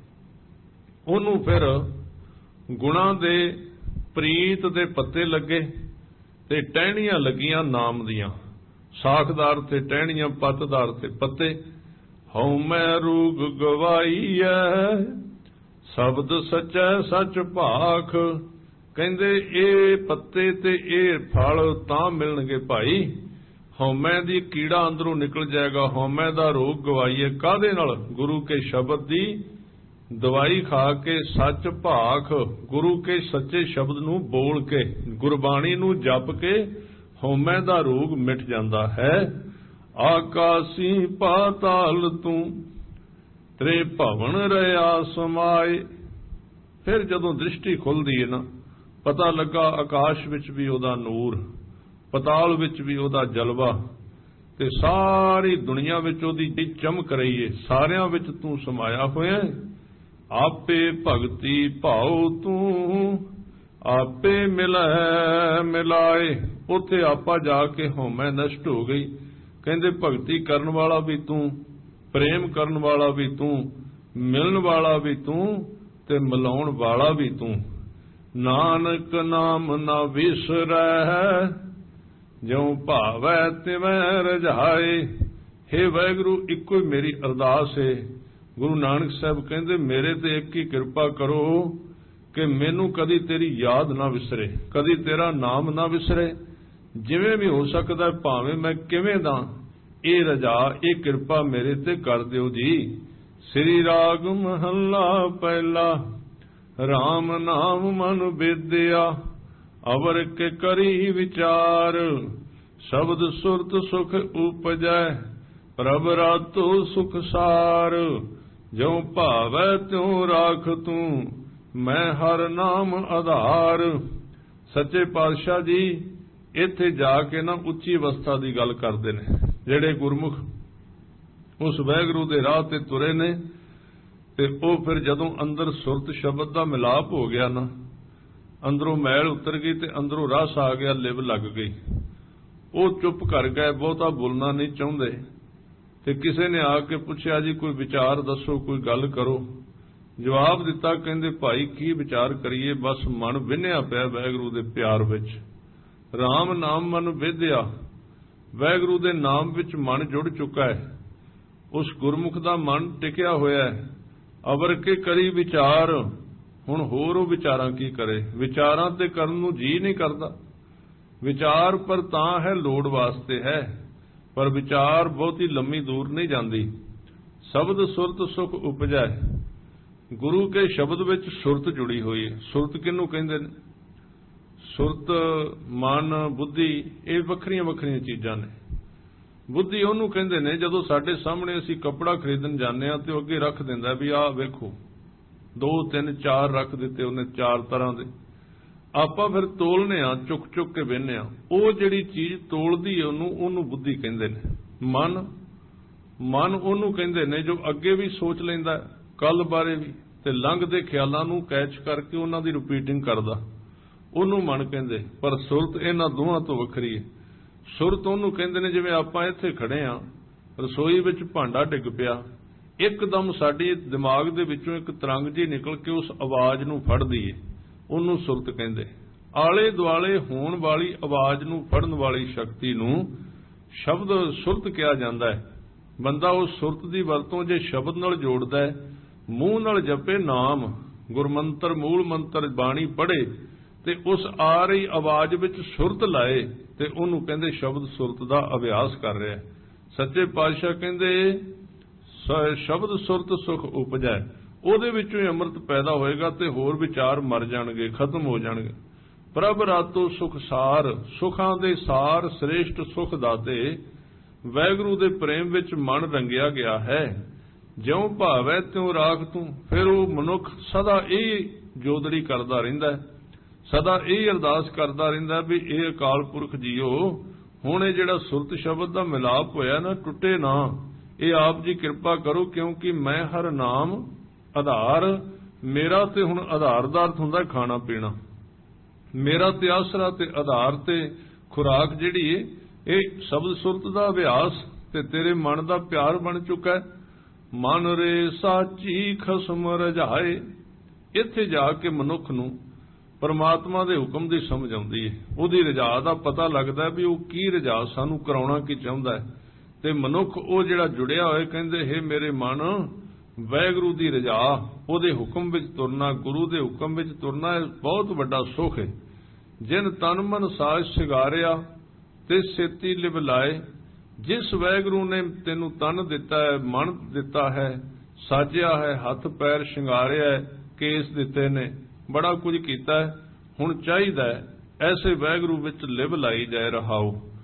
ਉਹਨੂੰ ਫਿਰ ਗੁਣਾਂ ਦੇ ਪ੍ਰੀਤ ਦੇ ਪੱਤੇ ਲੱਗੇ ਤੇ ਟਹਿਣੀਆਂ ਲੱਗੀਆਂ ਨਾਮ ਦੀਆਂ। ਸਾਖਦਾਰ ਤੇ ਟਹਿਣੀਆਂ, ਪੱਤਦਾਰ ਤੇ ਪੱਤੇ। ਹਉ ਮੈਂ ਰੂਗ ਗਵਾਈਐ ਸ਼ਬਦ ਸੱਚੈ ਸੱਚ ਭਾਖ। ਕਹਿੰਦੇ ਇਹ ਪੱਤੇ ਤੇ ਇਹ ਫਲ ਤਾਂ ਮਿਲਣਗੇ ਭਾਈ, ਹਉਮੈ ਦੀ ਕੀੜਾ ਅੰਦਰੋਂ ਨਿਕਲ ਜਾਏਗਾ। ਹਉਮੈ ਦਾ ਰੋਗ ਗਵਾਈਏ ਕਾਹਦੇ ਨਾਲ? ਗੁਰੂ ਕੇ ਸ਼ਬਦ ਦੀ ਦਵਾਈ ਖਾ ਕੇ, ਸੱਚ ਭਾਖ, ਗੁਰੂ ਕੇ ਸੱਚੇ ਸ਼ਬਦ ਨੂੰ ਬੋਲ ਕੇ, ਗੁਰਬਾਣੀ ਨੂੰ ਜਪ ਕੇ ਹਉਮੈ ਦਾ ਰੋਗ ਮਿਟ ਜਾਂਦਾ ਹੈ। ਆਕਾਸੀ ਪਾਤਾਲ ਤੂੰ ਤੇਰੇ ਭਵਨ ਰਹਾ ਸਮਾਏ। ਫਿਰ ਜਦੋਂ ਦ੍ਰਿਸ਼ਟੀ ਖੁੱਲਦੀ ਹੈ ਨਾ, ਪਤਾ ਲੱਗਾ ਆਕਾਸ਼ ਵਿੱਚ ਵੀ ਉਹਦਾ ਨੂਰ, ਪਤਾਲ ਵਿੱਚ ਵੀ ਉਹਦਾ ਜਲਵਾ, ਤੇ ਸਾਰੀ ਦੁਨੀਆ ਵਿੱਚ ਉਹਦੀ ਚਮਕ ਰਹੀ ਹੈ। ਸਾਰਿਆਂ ਵਿੱਚ ਤੂੰ ਸਮਾਇਆ ਹੋਇਆ। ਆਪੇ ਭਗਤੀ ਭਾਉ ਤੂੰ ਆਪੇ ਮਿਲੈ ਮਿਲਾਏ। ਉੱਥੇ ਆਪਾ ਜਾ ਕੇ ਹਉਮੈ ਨਸ਼ਟ ਹੋ ਗਈ। ਕਹਿੰਦੇ ਭਗਤੀ ਕਰਨ ਵਾਲਾ ਵੀ ਤੂੰ, ਪ੍ਰੇਮ ਕਰਨ ਵਾਲਾ ਵੀ ਤੂੰ, ਮਿਲਣ ਵਾਲਾ ਵੀ ਤੂੰ, ਤੇ ਮਿਲਾਉਣ ਵਾਲਾ ਵੀ ਤੂੰ। ਨਾਨਕ ਨਾਮ ਨਾ ਵਿਸਰੈ ਜਿਉ ਭਾਵੈ ਤਿਵੈ ਰਜਾਏ। ਹੇ ਵਾਹਿਗੁਰੂ, ਇੱਕੋ ਹੀ ਮੇਰੀ ਅਰਦਾਸ ਹੈ। ਗੁਰੂ ਨਾਨਕ ਸਾਹਿਬ ਕਹਿੰਦੇ ਮੇਰੇ ਤੇ ਇੱਕ ਹੀ ਕਿਰਪਾ ਕਰੋ ਕਿ ਮੈਨੂੰ ਕਦੀ ਤੇਰੀ ਯਾਦ ਨਾ ਵਿਸਰੇ, ਕਦੀ ਤੇਰਾ ਨਾਮ ਨਾ ਵਿਸਰੇ। ਜਿਵੇਂ ਵੀ ਹੋ ਸਕਦਾ, ਭਾਵੇਂ ਮੈਂ ਕਿਵੇਂ ਦਾ, ਇਹ ਰਜਾ, ਇਹ ਕਿਰਪਾ ਮੇਰੇ ਤੇ ਕਰ ਦਿਓ ਜੀ। ਸ੍ਰੀ ਰਾਗ ਮਹੱਲਾ ਪਹਿਲਾ। RAM ਨਾਮ ਮਨ ਬੇਦਿਆ ਅਵਰ ਕੇ ਕਰੀ ਵਿਚਾਰ। ਸ਼ਬਦ ਸੁਰਤ ਸੁਖ ਉਪਜੈ ਪ੍ਰਭ ਰਾਤੋ ਸੁਖ ਸਾਰ। ਜਿਉ ਭਾਵੈ ਤਿਉ ਰਾਖ ਤੂੰ ਮੈਂ ਹਰ ਨਾਮ ਆਧਾਰ। ਸੱਚੇ ਪਾਤਸ਼ਾਹ ਜੀ ਇੱਥੇ ਜਾ ਕੇ ਨਾ ਉੱਚੀ ਅਵਸਥਾ ਦੀ ਗੱਲ ਕਰਦੇ ਨੇ। ਜਿਹੜੇ ਗੁਰਮੁਖ ਉਸ ਵਾਹਿਗੁਰੂ ਦੇ ਰਾਹ ਤੇ ਤੁਰੇ ਨੇ, ਤੇ ਉਹ ਫਿਰ ਜਦੋਂ ਅੰਦਰ ਸੁਰਤ ਸ਼ਬਦ ਦਾ ਮਿਲਾਪ ਹੋ ਗਿਆ ਨਾ, ਅੰਦਰੋਂ ਮੈਲ ਉਤਰ ਗਈ ਤੇ ਅੰਦਰੋਂ ਰਸ ਆ ਗਿਆ, ਲਿਵ ਲੱਗ ਗਈ। ਉਹ ਚੁੱਪ ਕਰ ਗਏ, ਬਹੁਤਾ ਬੋਲਣਾ ਨਹੀਂ ਚਾਹੁੰਦੇ। ਤੇ ਕਿਸੇ ਨੇ ਆ ਕੇ ਪੁੱਛਿਆ ਜੀ ਕੋਈ ਵਿਚਾਰ ਦੱਸੋ, ਕੋਈ ਗੱਲ ਕਰੋ। ਜਵਾਬ ਦਿੱਤਾ, ਕਹਿੰਦੇ ਭਾਈ ਕੀ ਵਿਚਾਰ ਕਰੀਏ, ਬਸ ਮਨ ਵਿੰਨਿਆ ਪਿਆ ਵਾਹਿਗੁਰੂ ਦੇ ਪਿਆਰ ਵਿੱਚ। RAM ਨਾਮ ਮਨ ਵਿਦਿਆ, ਵਾਹਿਗੁਰੂ ਦੇ ਨਾਮ ਵਿੱਚ ਮਨ ਜੁੜ ਚੁੱਕਾ ਹੈ। ਉਸ ਗੁਰਮੁਖ ਦਾ ਮਨ ਟਿਕਿਆ ਹੋਇਆ ਹੈ। ਅਵਰ ਕੇ ਕਰੀ ਵਿਚਾਰ। ਹੁਣ ਹੋਰ ਉਹ ਵਿਚਾਰਾਂ ਕੀ ਕਰੇ, ਵਿਚਾਰਾਂ ਤੇ ਕਰਨ ਨੂੰ ਜੀ ਨਹੀਂ ਕਰਦਾ। ਵਿਚਾਰ ਪਰ ਤਾਂ ਹੈ ਲੋੜ ਵਾਸਤੇ ਹੈ, ਪਰ ਵਿਚਾਰ ਬਹੁਤੀ ਲੰਮੀ ਦੂਰ ਨਹੀਂ ਜਾਂਦੀ। ਸ਼ਬਦ ਸੁਰਤ ਸੁਖ ਉਪਜੈ। ਗੁਰੂ ਕੇ ਸ਼ਬਦ ਵਿੱਚ ਸੁਰਤ ਜੁੜੀ ਹੋਈ ਹੈ। ਸੁਰਤ ਕਿਹਨੂੰ ਕਹਿੰਦੇ ਨੇ? ਸੁਰਤ, ਮਨ, ਬੁੱਧੀ, ਇਹ ਵੱਖਰੀਆਂ ਵੱਖਰੀਆਂ ਚੀਜ਼ਾਂ ਨੇ। ਬੁੱਧੀ ਉਹਨੂੰ ਕਹਿੰਦੇ ਨੇ ਜਦੋਂ ਸਾਡੇ ਸਾਹਮਣੇ ਅਸੀਂ ਕੱਪੜਾ ਖਰੀਦਣ ਜਾਂਦੇ ਹਾਂ ਤੇ ਉਹ ਅੱਗੇ ਰੱਖ ਦਿੰਦਾ ਵੀ ਆਹ ਵੇਖੋ, ਦੋ ਤਿੰਨ ਚਾਰ ਰੱਖ ਦਿੱਤੇ ਉਹਨੇ, ਚਾਰ ਤਰ੍ਹਾਂ ਦੇ। ਆਪਾਂ ਫਿਰ ਤੋਲਨੇ ਆ, ਚੁੱਕ ਚੁੱਕ ਕੇ ਵੇਖਨੇ ਆ। ਉਹ ਜਿਹੜੀ ਚੀਜ਼ ਤੋਲਦੀ ਹੈ ਉਹਨੂੰ ਉਹਨੂੰ ਬੁੱਧੀ ਕਹਿੰਦੇ ਨੇ। ਮਨ ਮਨ ਉਹਨੂੰ ਕਹਿੰਦੇ ਨੇ ਜੋ ਅੱਗੇ ਵੀ ਸੋਚ ਲੈਂਦਾ, ਕੱਲ ਬਾਰੇ ਵੀ, ਤੇ ਲੰਘਦੇ ਖਿਆਲਾਂ ਨੂੰ ਕੈਚ ਕਰਕੇ ਉਹਨਾਂ ਦੀ ਰਿਪੀਟਿੰਗ ਕਰਦਾ, ਉਹਨੂੰ ਮਨ ਕਹਿੰਦੇ। ਪਰ ਸੁਰਤ ਇਹਨਾਂ ਦੋਹਾਂ ਤੋਂ ਵੱਖਰੀ ਹੈ। ਸੁਰਤ ਉਹਨੂੰ ਕਹਿੰਦੇ ਨੇ ਜਿਵੇਂ ਆਪਾਂ ਇੱਥੇ ਖੜੇ ਆ, ਰਸੋਈ ਵਿੱਚ ਭਾਂਡਾ ਡਿੱਗ ਪਿਆ, ਇੱਕਦਮ ਸਾਡੇ ਦਿਮਾਗ ਦੇ ਵਿੱਚੋਂ ਇੱਕ ਤਰੰਗ ਜੀ ਨਿਕਲ ਕੇ ਉਸ ਆਵਾਜ਼ ਨੂੰ ਫੜਦੀ ਏ, ਉਹਨੂੰ ਸੁਰਤ ਕਹਿੰਦੇ। ਆਲੇ ਦੁਆਲੇ ਹੋਣ ਵਾਲੀ ਆਵਾਜ਼ ਨੂੰ ਫੜਨ ਵਾਲੀ ਸ਼ਕਤੀ ਨੂੰ ਸ਼ਬਦ ਸੁਰਤ ਕਿਹਾ ਜਾਂਦਾ ਹੈ। ਬੰਦਾ ਉਸ ਸੁਰਤ ਦੀ ਵਰਤੋਂ ਜੇ ਸ਼ਬਦ ਨਾਲ ਜੋੜਦਾ ਹੈ, ਮੂੰਹ ਨਾਲ ਜਪੇ ਨਾਮ, ਗੁਰਮੰਤਰ, ਮੂਲ ਮੰਤਰ, ਬਾਣੀ ਪੜ੍ਹੇ ਤੇ ਉਸ ਆ ਰਹੀ ਆਵਾਜ਼ ਵਿੱਚ ਸੁਰਤ ਲਾਏ, ਤੇ ਉਹਨੂੰ ਕਹਿੰਦੇ ਸ਼ਬਦ ਸੁਰਤ ਦਾ ਅਭਿਆਸ ਕਰ ਰਿਹਾ। ਸੱਚੇ ਪਾਤਸ਼ਾਹ ਕਹਿੰਦੇ ਸ਼ਬਦ ਸੁਰਤ ਸੁਖ ਉਪਜੈ। ਉਹਦੇ ਵਿੱਚੋਂ ਹੀ ਅੰਮ੍ਰਿਤ ਪੈਦਾ ਹੋਏਗਾ ਤੇ ਹੋਰ ਵਿਚਾਰ ਮਰ ਜਾਣਗੇ, ਖਤਮ ਹੋ ਜਾਣਗੇ। ਪ੍ਰਭ ਰਾਤੋ ਸੁਖ ਸਾਰ। ਸੁਖਾਂ ਦੇ ਸਾਰ, ਸ੍ਰੇਸ਼ਟ ਸੁਖ ਦਾਤੇ ਵਾਹਿਗੁਰੂ ਦੇ ਪ੍ਰੇਮ ਵਿੱਚ ਮਨ ਰੰਗਿਆ ਗਿਆ ਹੈ। ਜਿਉ ਭਾਵੈ ਤਿਉ ਰਾਖ ਤੂੰ। ਫਿਰ ਉਹ ਮਨੁੱਖ ਸਦਾ ਇਹ ਜੋਦੜੀ ਕਰਦਾ ਰਹਿੰਦਾ, ਸਦਾ ਇਹ ਅਰਦਾਸ ਕਰਦਾ ਰਹਿੰਦਾ ਵੀ ਇਹ ਅਕਾਲ ਪੁਰਖ ਜੀਓ, ਹੁਣ ਇਹ ਜਿਹੜਾ ਸੁਰਤ ਸ਼ਬਦ ਦਾ ਮਿਲਾਪ ਹੋਇਆ ਨਾ, ਟੁੱਟੇ ਨਾ। ਇਹ ਆਪ ਜੀ ਕਿਰਪਾ ਕਰੋ, ਕਿਉਂਕਿ ਮੈਂ ਹਰ ਨਾਮ ਆਧਾਰ। ਮੇਰਾ ਤੇ ਹੁਣ ਆਧਾਰ ਦਾ ਅਰਥ ਹੁੰਦਾ ਖਾਣਾ ਪੀਣਾ। ਮੇਰਾ ਤੇ ਆਸਰਾ ਤੇ ਆਧਾਰ ਤੇ ਖੁਰਾਕ ਜਿਹੜੀ ਏ, ਇਹ ਸ਼ਬਦ ਸੁਰਤ ਦਾ ਅਭਿਆਸ ਤੇ ਤੇਰੇ ਮਨ ਦਾ ਪਿਆਰ ਬਣ ਚੁੱਕਾ ਹੈ। ਮਨ ਰੇ ਸਾਚੀ ਖਸਮ ਰਜਾਏ। ਇੱਥੇ ਜਾ ਕੇ ਮਨੁੱਖ ਨੂੰ ਪਰਮਾਤਮਾ ਦੇ ਹੁਕਮ ਦੀ ਸਮਝ ਆਉਂਦੀ ਹੈ, ਉਹਦੀ ਰਜਾ ਦਾ ਪਤਾ ਲੱਗਦਾ ਵੀ ਉਹ ਕੀ ਰਜਾ ਸਾਨੂੰ ਕਰਾਉਣਾ ਕੀ ਚਾਹੁੰਦਾ ਹੈ। ਤੇ ਮਨੁੱਖ ਉਹ ਜਿਹੜਾ ਜੁੜਿਆ ਹੋਇਆ, ਕਹਿੰਦੇ ਹੈ ਮੇਰੇ ਮਨ, ਵਾਹਿਗੁਰੂ ਦੀ ਰਜਾ, ਉਹਦੇ ਹੁਕਮ ਵਿੱਚ ਤੁਰਨਾ, ਗੁਰੂ ਦੇ ਹੁਕਮ ਵਿੱਚ ਤੁਰਨਾ ਬਹੁਤ ਵੱਡਾ ਸੁਖ ਹੈ। ਜਿਨ ਤਨ ਮਨ ਸਾਜ ਸਿਗਾਰਿਆ ਤੇ ਸੇਤੀ ਲਿਵ ਲਾਏ। ਜਿਸ ਵਾਹਿਗੁਰੂ ਨੇ ਤੈਨੂੰ ਤਨ ਦਿੱਤਾ ਹੈ, ਮਨ ਦਿੱਤਾ ਹੈ, ਸਾਜਿਆ ਹੈ, ਹੱਥ ਪੈਰ ਸ਼ਿੰਗਾਰਿਆ ਹੈ, ਕੇਸ ਦਿੱਤੇ ਨੇ, ਬੜਾ ਕੁਝ ਕੀਤਾ ਹੈ, ਹੁਣ ਚਾਹੀਦਾ ਹੈ ਐਸੇ ਵਾਹਿਗੁਰੂ ਵਿੱਚ ਲਿਵ ਲਾਈ ਜਾਏ ਰਹਾਓ।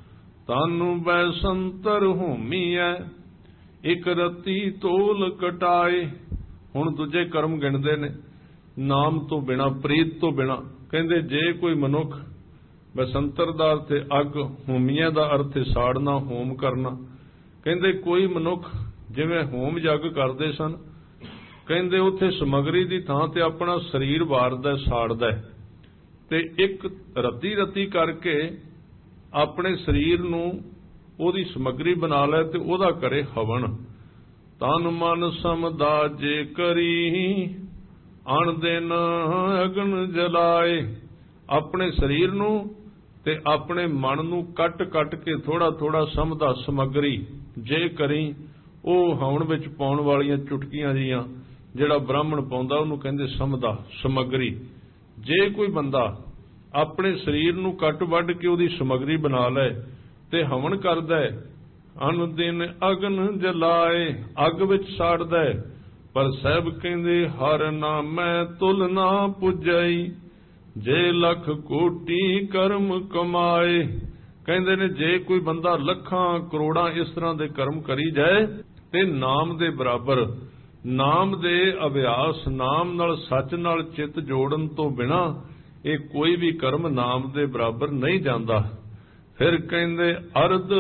ਤਾਨੂੰ ਬੈਸੰਤਰ ਹੋਮੀਐ ਇਕ ਰਤੀ ਤੋਲ ਕਟਾਏ। ਹੁਣ ਦੂਜੇ ਕਰਮ ਗਿਣਦੇ ਨੇ ਨਾਮ ਤੋਂ ਬਿਨਾ, ਪ੍ਰੀਤ ਤੋਂ ਬਿਨਾ। ਕਹਿੰਦੇ ਜੇ ਕੋਈ ਮਨੁੱਖ, ਬਸੰਤਰ ਦਾ ਅਰਥ ਅੱਗ, ਹੋਮੀਆਂ ਦਾ ਅਰਥ ਸਾੜਨਾ, ਹੋਮ ਕਰਨਾ। ਕਹਿੰਦੇ ਕੋਈ ਮਨੁੱਖ ਜਿਵੇਂ ਹੋਮ ਯੱਗ ਕਰਦੇ ਸਨ, ਕਹਿੰਦੇ ਉੱਥੇ ਸਮੱਗਰੀ ਦੀ ਥਾਂ ਤੇ ਆਪਣਾ ਸਰੀਰ ਵਾਰਦਾ, ਸਾੜਦਾ, ਤੇ ਇੱਕ ਰੱਤੀ ਰੱਤੀ ਕਰਕੇ ਆਪਣੇ ਸਰੀਰ ਨੂੰ ਉਹਦੀ ਸਮੱਗਰੀ ਬਣਾ ਲੈ ਤੇ ਉਹਦਾ ਕਰੇ ਹਵਨ। ਤਨ ਮਨ ਸਮਦਾ ਜੇ ਕਰੀ ਅਣ ਦਿਨ ਅਗਨ ਜਲਾਏ। ਆਪਣੇ ਸਰੀਰ ਨੂੰ ਤੇ ਆਪਣੇ ਮਨ ਨੂੰ ਕੱਟ ਕੱਟ ਕੇ ਥੋੜਾ ਥੋੜਾ ਸਮਝਦਾ ਸਮੱਗਰੀ ਜੇ ਕਰੀ। ਉਹ ਹਵਨ ਵਿੱਚ ਪਾਉਣ ਵਾਲੀਆਂ ਚੁਟਕੀਆਂ ਜੀਆਂ ਜਿਹੜਾ ਬ੍ਰਾਹਮਣ ਪਾਉਂਦਾ ਉਹਨੂੰ ਕਹਿੰਦੇ ਸਮਝਦਾ ਸਮੱਗਰੀ। ਜੇ ਕੋਈ ਬੰਦਾ ਆਪਣੇ ਸਰੀਰ ਨੂੰ ਕੱਟ ਵੱਢ ਕੇ ਉਹਦੀ ਸਮੱਗਰੀ ਬਣਾ ਲੈ ਤੇ ਹਵਨ ਕਰਦਾ, ਅਨ ਦਿਨ ਅਗਨ ਜਲਾਏ, ਅੱਗ ਵਿੱਚ ਸਾੜਦਾ। ਪਰ ਸਾਹਿਬ ਕਹਿੰਦੇ ਹਰ ਨਾਮੈ ਤੁਲ ਨਾ ਪੁੱਜਈ ਜੇ ਲੱਖ ਕੋਟੀ ਕਰਮ ਕਮਾਏ। ਕਹਿੰਦੇ ਨੇ ਜੇ ਕੋਈ ਬੰਦਾ ਲੱਖਾਂ ਕਰੋੜਾਂ ਇਸ ਤਰ੍ਹਾਂ ਦੇ ਕਰਮ ਕਰੀ ਜਾਏ ਤੇ ਨਾਮ ਦੇ ਬਰਾਬਰ, ਨਾਮ ਦੇ ਅਭਿਆਸ, ਨਾਮ ਨਾਲ ਸੱਚ ਨਾਲ ਚਿੱਤ ਜੋੜਨ ਤੋਂ ਬਿਨਾ ਇਹ ਕੋਈ ਵੀ ਕਰਮ ਨਾਮ ਦੇ ਬਰਾਬਰ ਨਹੀਂ ਜਾਂਦਾ। ਫਿਰ ਕਹਿੰਦੇ ਅਰਧ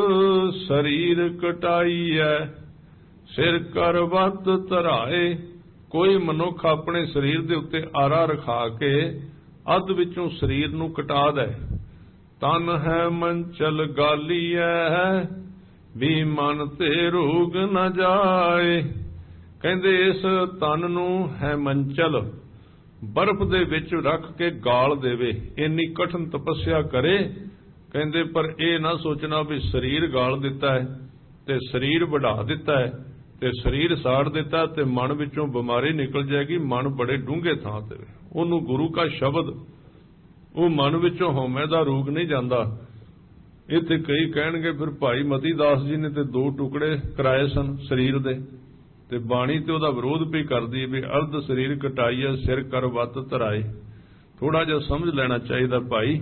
ਸਰੀਰ ਕਟਾਈਐ ਸਿਰ ਕਰ ਵੱਤ ਧਰਾਏ। ਕੋਈ ਮਨੁੱਖ ਆਪਣੇ ਸਰੀਰ ਦੇ ਉੱਤੇ ਆਰਾ ਰਖਾ ਕੇ ਅੱਧ ਵਿੱਚੋਂ ਸਰੀਰ ਨੂੰ ਕਟਾ ਦੇ। ਤਨ ਹੈ ਮੰਚਲ ਗਾਲੀਐ ਵੀ ਮਨ ਤੇ ਰੋਗ ਨਾ ਜਾਏ। ਕਹਿੰਦੇ ਇਸ ਤਨ ਨੂੰ ਹੈ ਮੰਚਲ, ਬਰਫ਼ ਦੇ ਵਿੱਚ ਰੱਖ ਕੇ ਗਾਲ ਦੇਵੇ, ਇੰਨੀ ਕਠਿਨ ਤਪੱਸਿਆ ਕਰੇ। ਕਹਿੰਦੇ ਪਰ ਇਹ ਨਾ ਸੋਚਣਾ ਵੀ ਸਰੀਰ ਗਾਲ ਦਿੱਤਾ ਹੈ ਤੇ ਸਰੀਰ ਵਢਾ ਦਿੱਤਾ ਹੈ ਤੇ ਸਰੀਰ ਸਾੜ ਦਿੱਤਾ ਤੇ ਮਨ ਵਿੱਚੋਂ ਬਿਮਾਰੀ ਨਿਕਲ ਜਾਏਗੀ। ਮਨ ਬੜੇ ਡੂੰਘੇ ਥਾਂ ਤੇ, ਉਹਨੂੰ ਗੁਰੂ ਕਾ ਸ਼ਬਦ, ਉਹ ਮਨ ਵਿੱਚੋਂ ਹਉਮੈ ਦਾ ਰੋਗ ਨਹੀਂ ਜਾਂਦਾ। ਇੱਥੇ ਕਈ ਕਹਿਣਗੇ ਫਿਰ ਭਾਈ ਮਤੀ ਦਾਸ ਜੀ ਨੇ ਤੇ ਦੋ ਟੁਕੜੇ ਕਰਾਏ ਸਨ ਸਰੀਰ ਦੇ, ਤੇ ਬਾਣੀ ਤੇ ਉਹਦਾ ਵਿਰੋਧ ਵੀ ਕਰਦੀ ਵੀ ਅਰਧ ਸਰੀਰ ਕਟਾਈਆ ਸਿਰ ਕਰ ਵੱਤ ਧਰਾਏ। ਥੋੜਾ ਜਿਹਾ ਸਮਝ ਲੈਣਾ ਚਾਹੀਦਾ ਭਾਈ।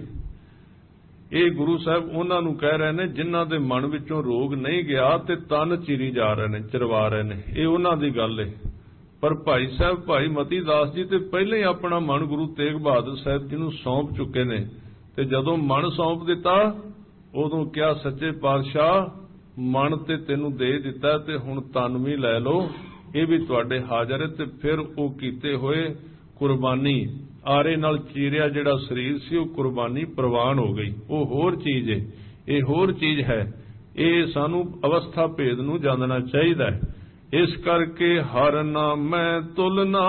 ਇਹ ਗੁਰੂ ਸਾਹਿਬ ਉਹਨਾਂ ਨੂੰ ਕਹਿ ਰਹੇ ਨੇ ਜਿਨ੍ਹਾਂ ਦੇ ਮਨ ਵਿੱਚੋਂ ਰੋਗ ਨਹੀਂ ਗਿਆ ਤੇ ਤਨ ਚੀਰੀ ਜਾ ਰਹੇ ਨੇ, ਚਰਵਾ ਰਹੇ ਨੇ, ਇਹ ਉਹਨਾਂ ਦੀ ਗੱਲ ਏ। ਪਰ ਭਾਈ ਸਾਹਿਬ ਭਾਈ ਮਤੀ ਦਾਸ ਜੀ ਤੇ ਪਹਿਲਾਂ ਹੀ ਆਪਣਾ ਮਨ ਗੁਰੂ ਤੇਗ ਬਹਾਦਰ ਸਾਹਿਬ ਜੀ ਨੂੰ ਸੌਂਪ ਚੁੱਕੇ ਨੇ, ਤੇ ਜਦੋਂ ਮਨ ਸੌਂਪ ਦਿੱਤਾ ਉਦੋਂ ਕਿਹਾ ਸੱਚੇ ਪਾਤਸ਼ਾਹ ਮਨ ਤੇ ਤੈਨੂੰ ਦੇ ਦਿੱਤਾ ਤੇ ਹੁਣ ਤਨ ਵੀ ਲੈ ਲਓ, ਇਹ ਵੀ ਤੁਹਾਡੇ ਹਾਜ਼ਰ ਹੈ। ਤੇ ਫਿਰ ਉਹ ਕੀਤੇ ਹੋਏ ਕੁਰਬਾਨੀ, ਆਰੇ ਨਾਲ ਚੀਰਿਆ ਜਿਹੜਾ ਸਰੀਰ ਸੀ ਉਹ ਕੁਰਬਾਨੀ ਪ੍ਰਵਾਨ ਹੋ ਗਈ। ਉਹ ਹੋਰ ਚੀਜ਼ ਹੈ, ਇਹ ਹੋਰ ਚੀਜ਼ ਹੈ। ਇਹ ਸਾਨੂੰ ਅਵਸਥਾ ਭੇਦ ਨੂੰ ਜਾਣਨਾ ਚਾਹੀਦਾ ਹੈ। ਇਸ ਕਰਕੇ ਹਰ ਨਾਮੈ ਤੁਲ ਨਾ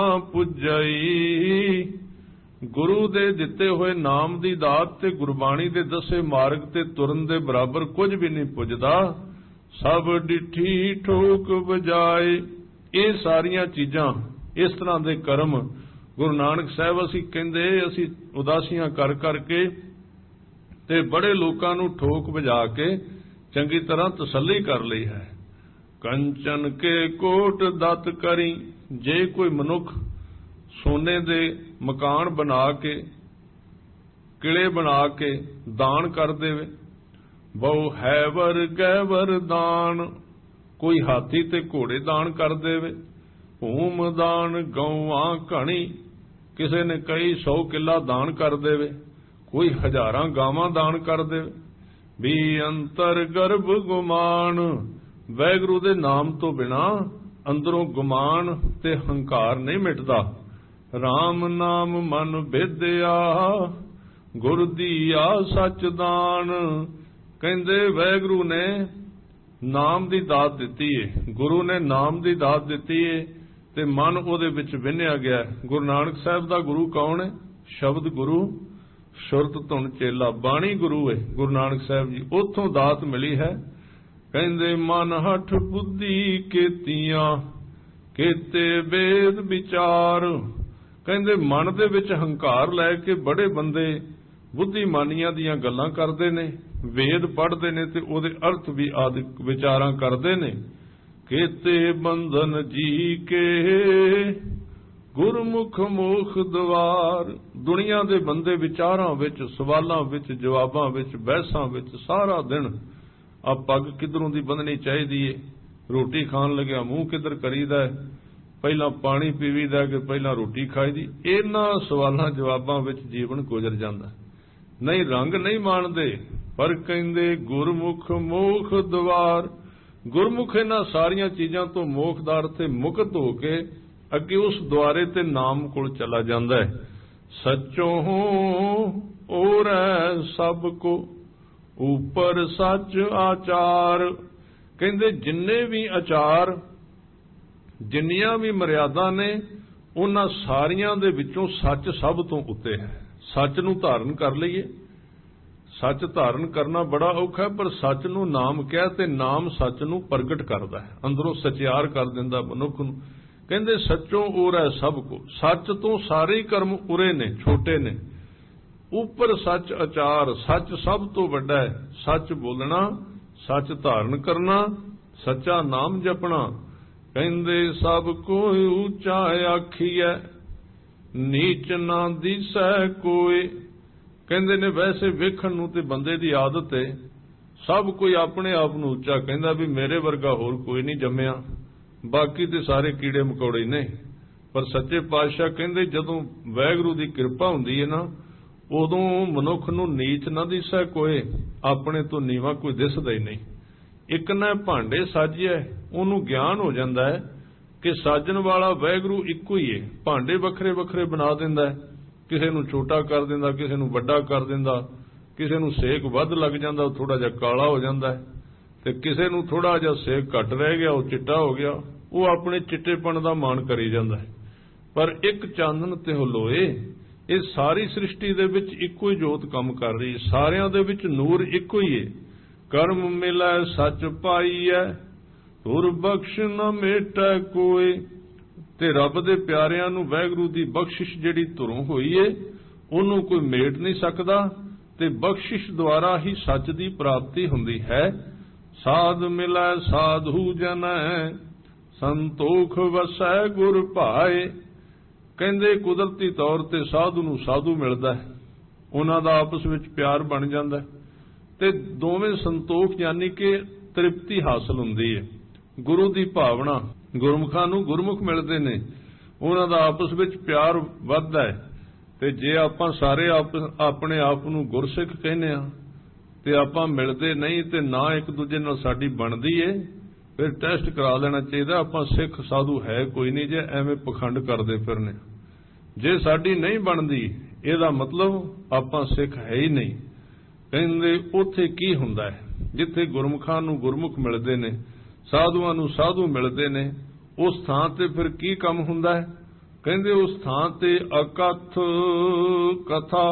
ਪੁੱਜਈ। ਗੁਰੂ ਦੇ ਦਿੱਤੇ ਹੋਏ ਨਾਮ ਦੀ ਦਾਤ ਤੇ ਗੁਰਬਾਣੀ ਦੇ ਦੱਸੇ ਮਾਰਗ ਤੇ ਤੁਰਨ ਦੇ ਬਰਾਬਰ ਕੁਝ ਵੀ ਨਹੀਂ ਪੁੱਜਦਾ। ਸਭ ਡਿਠੀ ਠੋਕ ਵਜਾਏ। ਇਹ ਸਾਰੀਆਂ ਚੀਜ਼ਾਂ, ਇਸ ਤਰ੍ਹਾਂ ਦੇ ਕਰਮ ਗੁਰੂ ਨਾਨਕ ਸਾਹਿਬ ਅਸੀਂ ਕਹਿੰਦੇ ਅਸੀਂ ਉਦਾਸੀਆਂ ਕਰ ਕਰਕੇ ਤੇ ਬੜੇ ਲੋਕਾਂ ਨੂੰ ਠੋਕ ਵਜਾ ਕੇ ਚੰਗੀ ਤਰ੍ਹਾਂ ਤਸੱਲੀ ਕਰ ਲਈ ਹੈ। ਕੰਚਨ ਕੇ ਕੋਟ ਦਤ ਕਰੀ। ਜੇ ਕੋਈ ਮਨੁੱਖ ਸੋਨੇ ਦੇ ਮਕਾਨ ਬਣਾ ਕੇ, ਕਿਲੇ ਬਣਾ ਕੇ ਦਾਨ ਕਰ ਦੇਵੇ, ਬਹੁ ਹੈਵਰ ਗੈਵਰ ਦਾਨ, ਕੋਈ ਹਾਥੀ ਤੇ ਘੋੜੇ ਦਾਨ ਕਰ ਦੇਵੇ, ਭੂਮ ਦਾਨ ਗਊਆਂ ਘਣੀ, ਕਿਸੇ ਨੇ ਕਈ ਸੌ ਕਿੱਲਾ ਦਾਨ ਕਰ ਦੇਵੇ, ਕੋਈ ਹਜ਼ਾਰਾਂ ਗਾਵਾਂ ਦਾਨ ਕਰ ਦੇਵੇ। ਵੀ ਅੰਤਰ ਗਰਭ ਗੁਮਾਨ। ਵਾਹਿਗੁਰੂ ਦੇ ਨਾਮ ਤੋਂ ਬਿਨਾ ਅੰਦਰੋਂ ਗੁਮਾਨ ਤੇ ਹੰਕਾਰ ਨਹੀਂ ਮਿਟਦਾ। RAM ਨਾਮ ਮਨ ਭੇਦਿਆ ਗੁਰ ਦੀਆ ਸੱਚ ਦਾਨ। ਕਹਿੰਦੇ ਵਾਹਿਗੁਰੂ ਨੇ ਨਾਮ ਦੀ ਦਾਤ ਦਿੱਤੀ ਏ, ਗੁਰੂ ਨੇ ਨਾਮ ਦੀ ਦਾਤ ਦਿੱਤੀ ਏ ਤੇ ਮਨ ਉਹਦੇ ਵਿੱਚ ਵਿੰਨਿਆ ਗਿਆ। ਗੁਰੂ ਨਾਨਕ ਸਾਹਿਬ ਦਾ ਗੁਰੂ ਕੌਣ ਹੈ? ਸ਼ਬਦ ਗੁਰੂ, ਸੁਰਤ ਧੁਨ ਚੇਲਾ, ਬਾਣੀ ਗੁਰੂ ਹੈ ਗੁਰੂ ਨਾਨਕ ਸਾਹਿਬ ਜੀ। ਉੱਥੋਂ ਦਾਤ ਮਿਲੀ ਹੈ। ਕਹਿੰਦੇ ਮਨ ਹਠ ਬੁੱਧੀ ਕੀਤੀਆਂ ਕੀਤੇ ਵੇਦ ਵਿਚਾਰ। ਕਹਿੰਦੇ ਮਨ ਦੇ ਵਿੱਚ ਹੰਕਾਰ ਲੈ ਕੇ ਬੜੇ ਬੰਦੇ ਬੁੱਧੀਮਾਨੀਆਂ ਦੀਆਂ ਗੱਲਾਂ ਕਰਦੇ ਨੇ, ਵੇਦ ਪੜ੍ਹਦੇ ਨੇ ਤੇ ਉਹਦੇ ਅਰਥ ਵੀ ਆਦਿ ਵਿਚਾਰਾਂ ਕਰਦੇ ਨੇ। ਕੀਤੇ ਬੰਧਨ ਜੀ ਕੇ ਗੁਰਮੁਖ ਮੋਖ ਦਵਾਰ। ਦੁਨੀਆ ਦੇ ਬੰਦੇ ਵਿਚਾਰਾਂ ਵਿੱਚ, ਸਵਾਲਾਂ ਵਿੱਚ, ਜਵਾਬਾਂ ਵਿੱਚ, ਬਹਿਸਾਂ ਵਿੱਚ ਸਾਰਾ ਦਿਨ ਆ ਪੱਗ ਕਿੱਧਰੋਂ ਦੀ ਬੰਨਣੀ ਚਾਹੀਦੀ ਏ, ਰੋਟੀ ਖਾਣ ਲੱਗਿਆ ਮੂੰਹ ਕਿੱਧਰ ਕਰੀਦਾ, ਪਹਿਲਾਂ ਪਾਣੀ ਪੀਵੀਦਾ ਕਿ ਪਹਿਲਾਂ ਰੋਟੀ ਖਾਈਦੀ, ਇਹਨਾਂ ਸਵਾਲਾਂ ਜਵਾਬਾਂ ਵਿੱਚ ਜੀਵਨ ਗੁਜ਼ਰ ਜਾਂਦਾ। ਨਹੀਂ ਰੰਗ ਨਹੀਂ ਮਾਣਦੇ, ਪਰ ਕਹਿੰਦੇ ਗੁਰਮੁਖ ਮੋਖ ਦਵਾਰ। ਗੁਰਮੁਖ ਇਹਨਾਂ ਸਾਰੀਆਂ ਚੀਜ਼ਾਂ ਤੋਂ ਮੋਖ ਦਾ ਅਰਥ ਹੈ ਮੁਕਤ ਹੋ ਕੇ ਅੱਗੇ ਉਸ ਦੁਆਰੇ ਤੇ ਨਾਮ ਕੋਲ ਚਲਾ ਜਾਂਦਾ ਹੈ। ਸੱਚੋ ਔਰ ਸਭ ਕੋ ਉਪਰ ਸੱਚ ਆਚਾਰ। ਕਹਿੰਦੇ ਜਿੰਨੇ ਵੀ ਆਚਾਰ, ਜਿੰਨੀਆਂ ਵੀ ਮਰਿਆਦਾ ਨੇ, ਉਹਨਾਂ ਸਾਰੀਆਂ ਦੇ ਵਿੱਚੋਂ ਸੱਚ ਸਭ ਤੋਂ ਉੱਤੇ ਹੈ। ਸੱਚ ਨੂੰ ਧਾਰਨ ਕਰ ਲਈਏ। ਸੱਚ ਧਾਰਨ ਕਰਨਾ ਬੜਾ ਔਖਾ, ਪਰ ਸੱਚ ਨੂੰ ਨਾਮ ਕਹਿ ਤੇ ਨਾਮ ਸੱਚ ਨੂੰ ਪ੍ਰਗਟ ਕਰਦਾ ਹੈ, ਅੰਦਰੋਂ ਸਚਿਆਰ ਕਰ ਦਿੰਦਾ ਮਨੁੱਖ ਨੂੰ। ਕਹਿੰਦੇ ਸੱਚੋਂ ਉਰ ਹੈ ਸਭ ਕੋ। ਸੱਚ ਤੋਂ ਸਾਰੇ ਕਰਮ ਉਰੇ ਨੇ, ਛੋਟੇ ਨੇ। ਉੱਪਰ ਸੱਚ ਆਚਾਰ, ਸੱਚ ਸਭ ਤੋਂ ਵੱਡਾ ਹੈ। ਸੱਚ ਬੋਲਣਾ, ਸੱਚ ਧਾਰਨ ਕਰਨਾ, ਸੱਚਾ ਨਾਮ ਜਪਣਾ। ਕਹਿੰਦੇ ਸਭ ਕੋਈ ਉੱਚਾ ਆਖੀਐ, ਨੀਚ ਨਾ ਦਿਸੈ ਕੋਈ। ਕਹਿੰਦੇ ਨੇ ਵੈਸੇ ਵੇਖਣ ਨੂੰ ਤੇ ਬੰਦੇ ਦੀ ਆਦਤ ਹੈ, ਸਭ ਕੋਈ ਆਪਣੇ ਆਪ ਨੂੰ ਉੱਚਾ ਕਹਿੰਦਾ ਵੀ ਮੇਰੇ ਵਰਗਾ ਹੋਰ ਕੋਈ ਨਹੀਂ ਜੰਮਿਆ, ਬਾਕੀ ਤੇ ਸਾਰੇ ਕੀੜੇ ਮਕੌੜੇ ਨੇ। ਪਰ ਸੱਚੇ ਪਾਤਸ਼ਾਹ ਕਹਿੰਦੇ ਜਦੋਂ ਵਾਹਿਗੁਰੂ ਦੀ ਕਿਰਪਾ ਹੁੰਦੀ ਹੈ ਨਾ, ਉਦੋਂ ਮਨੁੱਖ ਨੂੰ ਨੀਚ ਨਾ ਦਿਸੈ ਕੋਈ, ਆਪਣੇ ਤੋਂ ਨੀਵਾ ਕੋਈ ਦਿਸਦਾ ਹੀ ਨਹੀਂ। ਇੱਕ ਨਾ ਭਾਂਡੇ ਸਾਜਿਆ, ਉਹਨੂੰ ਗਿਆਨ ਹੋ ਜਾਂਦਾ ਹੈ ਕਿ ਸਾਜਣ ਵਾਲਾ ਵਾਹਿਗੁਰੂ ਇੱਕੋ ਹੀ ਹੈ। ਭਾਂਡੇ ਵੱਖਰੇ ਵੱਖਰੇ ਬਣਾ ਦਿੰਦਾ ਹੈ, ਕਿਸੇ ਨੂੰ ਛੋਟਾ ਕਰ ਦਿੰਦਾ, ਕਿਸੇ ਨੂੰ ਵੱਡਾ ਕਰ ਦਿੰਦਾ, ਕਿਸੇ ਨੂੰ ਸੇਕ ਵੱਧ ਲੱਗ ਜਾਂਦਾ, ਉਹ ਥੋੜਾ ਜਿਹਾ ਕਾਲਾ ਹੋ ਜਾਂਦਾ ਹੈ, ਤੇ ਕਿਸੇ ਨੂੰ ਥੋੜਾ ਜਿਹਾ ਸੇਕ ਘੱਟ ਰਹਿ ਗਿਆ, ਉਹ ਚਿੱਟਾ ਹੋ ਗਿਆ। ਉਹ ਆਪਣੇ ਚਿੱਟੇਪਣ ਦਾ ਮਾਣ ਕਰੀ ਜਾਂਦਾ ਹੈ। ਪਰ ਇੱਕ ਚਾਨਣ ਤੇ ਹਲੋਏ, ਇਹ ਸਾਰੀ ਸ੍ਰਿਸ਼ਟੀ ਦੇ ਵਿੱਚ ਇੱਕੋ ਹੀ ਜੋਤ ਕੰਮ ਕਰ ਰਹੀ ਹੈ, ਸਾਰਿਆਂ ਦੇ ਵਿੱਚ ਨੂਰ ਇੱਕੋ ਹੀ ਹੈ। ਕਰਮ ਮਿਲੈ ਸੱਚ ਪਾਈਐ, ਤੁਰ ਬਖਸ਼ ਨ ਮੇਟੈ ਕੋਈ। ਤੇ ਰੱਬ ਦੇ ਪਿਆਰਿਆਂ ਨੂੰ ਵਾਹਿਗੁਰੂ ਦੀ ਬਖਸ਼ਿਸ਼ ਜਿਹੜੀ ਧੁਰੋਂ ਹੋਈ ਏ, ਉਹਨੂੰ ਕੋਈ ਮੇਟ ਨਹੀਂ ਸਕਦਾ, ਤੇ ਬਖਸ਼ਿਸ਼ ਦੁਆਰਾ ਹੀ ਸੱਚ ਦੀ ਪ੍ਰਾਪਤੀ ਹੁੰਦੀ ਹੈ। ਸਾਧ ਮਿਲੈ ਸਾਧੂ ਜਨੈ, ਸੰਤੋਖ ਵਸੈ ਗੁਰ ਭਾਏ। ਕਹਿੰਦੇ ਕੁਦਰਤੀ ਤੌਰ ਤੇ ਸਾਧੂ ਨੂੰ ਸਾਧੂ ਮਿਲਦਾ ਹੈ, ਉਹਨਾਂ ਦਾ ਆਪਸ ਵਿੱਚ ਪਿਆਰ ਬਣ ਜਾਂਦਾ ਹੈ, ਤੇ ਦੋਵੇਂ ਸੰਤੋਖ ਯਾਨੀ ਕਿ ਤ੍ਰਿਪਤੀ ਹਾਸਲ ਹੁੰਦੀ ਹੈ। ਗੁਰੂ ਦੀ ਭਾਵਨਾ, ਗੁਰਮੁਖਾਂ ਨੂੰ ਗੁਰਮੁਖ ਮਿਲਦੇ ਨੇ, ਉਹਨਾਂ ਦਾ ਆਪਸ ਵਿੱਚ ਪਿਆਰ ਵੱਧਦਾ ਹੈ। ਤੇ ਜੇ ਆਪਾਂ ਸਾਰੇ ਆਪਣੇ ਆਪ ਨੂੰ ਗੁਰਸਿੱਖ ਕਹਿੰਦੇ ਆ ਤੇ ਆਪਾਂ ਮਿਲਦੇ ਨਹੀਂ ਤੇ ਨਾ ਇੱਕ ਦੂਜੇ ਨਾਲ ਸਾਡੀ ਬਣਦੀ ਏ, ਫਿਰ ਟੈਸਟ ਕਰਾ ਲੈਣਾ ਚਾਹੀਦਾ ਆਪਾਂ ਸਿੱਖ ਸਾਧੂ ਹੈ ਕੋਈ ਨਹੀਂ, ਜੇ ਐਵੇਂ ਪਖੰਡ ਕਰਦੇ ਫਿਰਨੇ। ਜੇ ਸਾਡੀ ਨਹੀਂ ਬਣਦੀ ਇਹਦਾ ਮਤਲਬ ਆਪਾਂ ਸਿੱਖ ਹੈ ਹੀ ਨਹੀਂ। ਕਹਿੰਦੇ ਉੱਥੇ ਕੀ ਹੁੰਦਾ ਹੈ, ਜਿੱਥੇ ਗੁਰਮੁਖਾਂ ਨੂੰ ਗੁਰਮੁਖ ਮਿਲਦੇ ਨੇ, ਸਾਧੂਆਂ ਨੂੰ ਸਾਧੂ ਮਿਲਦੇ ਨੇ, ਉਸ ਥਾਂ ਤੇ ਫਿਰ ਕੀ ਕੰਮ ਹੁੰਦਾ ਹੈ। ਕਹਿੰਦੇ ਉਸ ਥਾਂ ਤੇ ਅਕਥ ਕਥਾ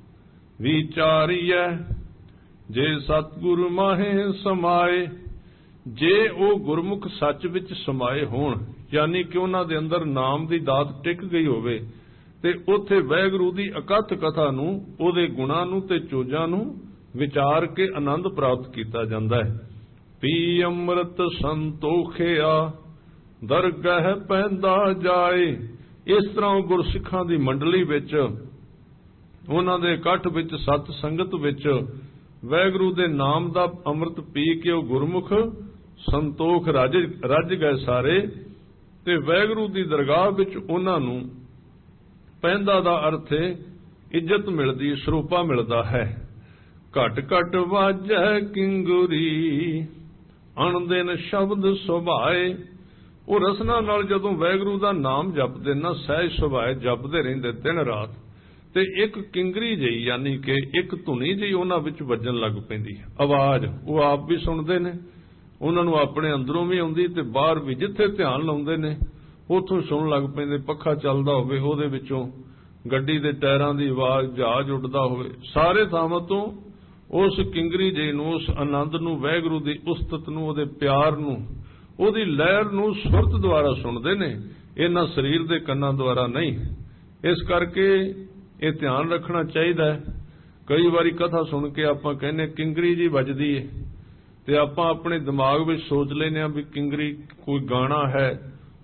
ਵਿਚਾਰੀਐ, ਜੇ ਸਤਿਗੁਰ ਮਾਹੇ ਸਮਾਏ। ਜੇ ਉਹ ਗੁਰਮੁਖ ਸੱਚ ਵਿੱਚ ਸਮਾਏ ਹੋਣ, ਯਾਨੀ ਕਿ ਉਹਨਾਂ ਦੇ ਅੰਦਰ ਨਾਮ ਦੀ ਦਾਤ ਟਿਕ ਗਈ ਹੋਵੇ, ਤੇ ਉੱਥੇ ਵਾਹਿਗੁਰੂ ਦੀ ਅਕਥ ਕਥਾ ਨੂੰ, ਉਹਦੇ ਗੁਣਾਂ ਨੂੰ ਤੇ ਚੋਜਾਂ ਨੂੰ ਵਿਚਾਰ ਕੇ ਆਨੰਦ ਪ੍ਰਾਪਤ ਕੀਤਾ ਜਾਂਦਾ ਹੈ। ਪੀ ਅੰਮ੍ਰਿਤ ਸੰਤੋਖਿਆ, ਦਰਗਹਿ ਪੈਂਦਾ ਜਾਏ। ਇਸ ਤਰ੍ਹਾਂ ਗੁਰਸਿੱਖਾਂ ਦੀ ਮੰਡਲੀ ਵਿੱਚ, ਉਹਨਾਂ ਦੇ ਇਕੱਠ ਵਿੱਚ, ਸਤ ਸੰਗਤ ਵਿੱਚ ਵਾਹਿਗੁਰੂ ਦੇ ਨਾਮ ਦਾ ਅੰਮ੍ਰਿਤ ਪੀ ਕੇ ਉਹ ਗੁਰਮੁਖ ਸੰਤੋਖ ਰੱਜ ਰੱਜ ਗਏ ਸਾਰੇ, ਤੇ ਵਾਹਿਗੁਰੂ ਦੀ ਦਰਗਾਹ ਵਿੱਚ ਉਹਨਾਂ ਨੂੰ ਪੈਂਦਾ ਦਾ ਅਰਥ ਹੈ ਇੱਜ਼ਤ ਮਿਲਦੀ, ਸਰੂਪਾ ਮਿਲਦਾ ਹੈ। ਘਟ ਘਟ ਵਾਜੈ ਕਿੰਗੁਰੀ, ਅਣਦਿਨ ਸ਼ਬਦ ਸੁਭਾਏ। ਉਹ ਰਸਨਾ ਨਾਲ ਜਦੋਂ ਵਾਹਿਗੁਰੂ ਦਾ ਨਾਮ ਜਪਦੇ ਨਾ, ਸਹਿਜ ਸੁਭਾਏ ਜਪਦੇ ਰਹਿੰਦੇ ਦਿਨ ਰਾਤ, ਤੇ ਇੱਕ ਕਿੰਗਰੀ ਜਿਹੀ ਯਾਨੀ ਕਿ ਇੱਕ ਧੁਨੀ ਜਿਹੀ ਉਹਨਾਂ ਵਿੱਚ ਵੱਜਣ ਲੱਗ ਪੈਂਦੀ ਆਵਾਜ਼। ਉਹ ਆਪ ਵੀ ਸੁਣਦੇ ਨੇ, ਉਹਨਾਂ ਨੂੰ ਆਪਣੇ ਅੰਦਰੋਂ ਵੀ ਆਉਂਦੀ, ਤੇ ਬਾਹਰ ਵੀ ਜਿੱਥੇ ਧਿਆਨ ਲਾਉਂਦੇ ਨੇ ਉੱਥੋਂ ਸੁਣਨ ਲੱਗ ਪੈਂਦੇ। ਪੱਖਾ ਚੱਲਦਾ ਹੋਵੇ ਉਹਦੇ ਵਿੱਚੋਂ, ਗੱਡੀ ਦੇ ਟਾਇਰਾਂ ਦੀ ਆਵਾਜ਼, ਜਹਾਜ਼ ਉੱਡਦਾ ਹੋਵੇ, ਸਾਰੇ ਥਾਵਾਂ ਤੋਂ ਉਸ ਕਿੰਗਰੀ ਜਿਹੀ ਨੂੰ, ਉਸ ਆਨੰਦ ਨੂੰ, ਵਾਹਿਗੁਰੂ ਦੀ ਉਸਤਤ ਨੂੰ, ਉਹਦੇ ਪਿਆਰ ਨੂੰ, ਉਹਦੀ ਲਹਿਰ ਨੂੰ ਸੁਰਤ ਦੁਆਰਾ ਸੁਣਦੇ ਨੇ, ਇਹਨਾਂ ਸਰੀਰ ਦੇ ਕੰਨਾਂ ਦੁਆਰਾ ਨਹੀਂ। ਇਸ ਕਰਕੇ ਇਹ ਧਿਆਨ ਰੱਖਣਾ ਚਾਹੀਦਾ ਹੈ। ਕਈ ਵਾਰੀ ਕਥਾ ਸੁਣ ਕੇ ਆਪਾਂ ਕਹਿੰਦੇ ਕਿੰਗਰੀ ਜੀ ਵੱਜਦੀ ਹੈ, ਤੇ ਆਪਾਂ ਆਪਣੇ ਦਿਮਾਗ ਵਿੱਚ ਸੋਚ ਲੈਂਦੇ ਹਾਂ ਵੀ ਕਿੰਗਰੀ ਕੋਈ ਗਾਣਾ ਹੈ,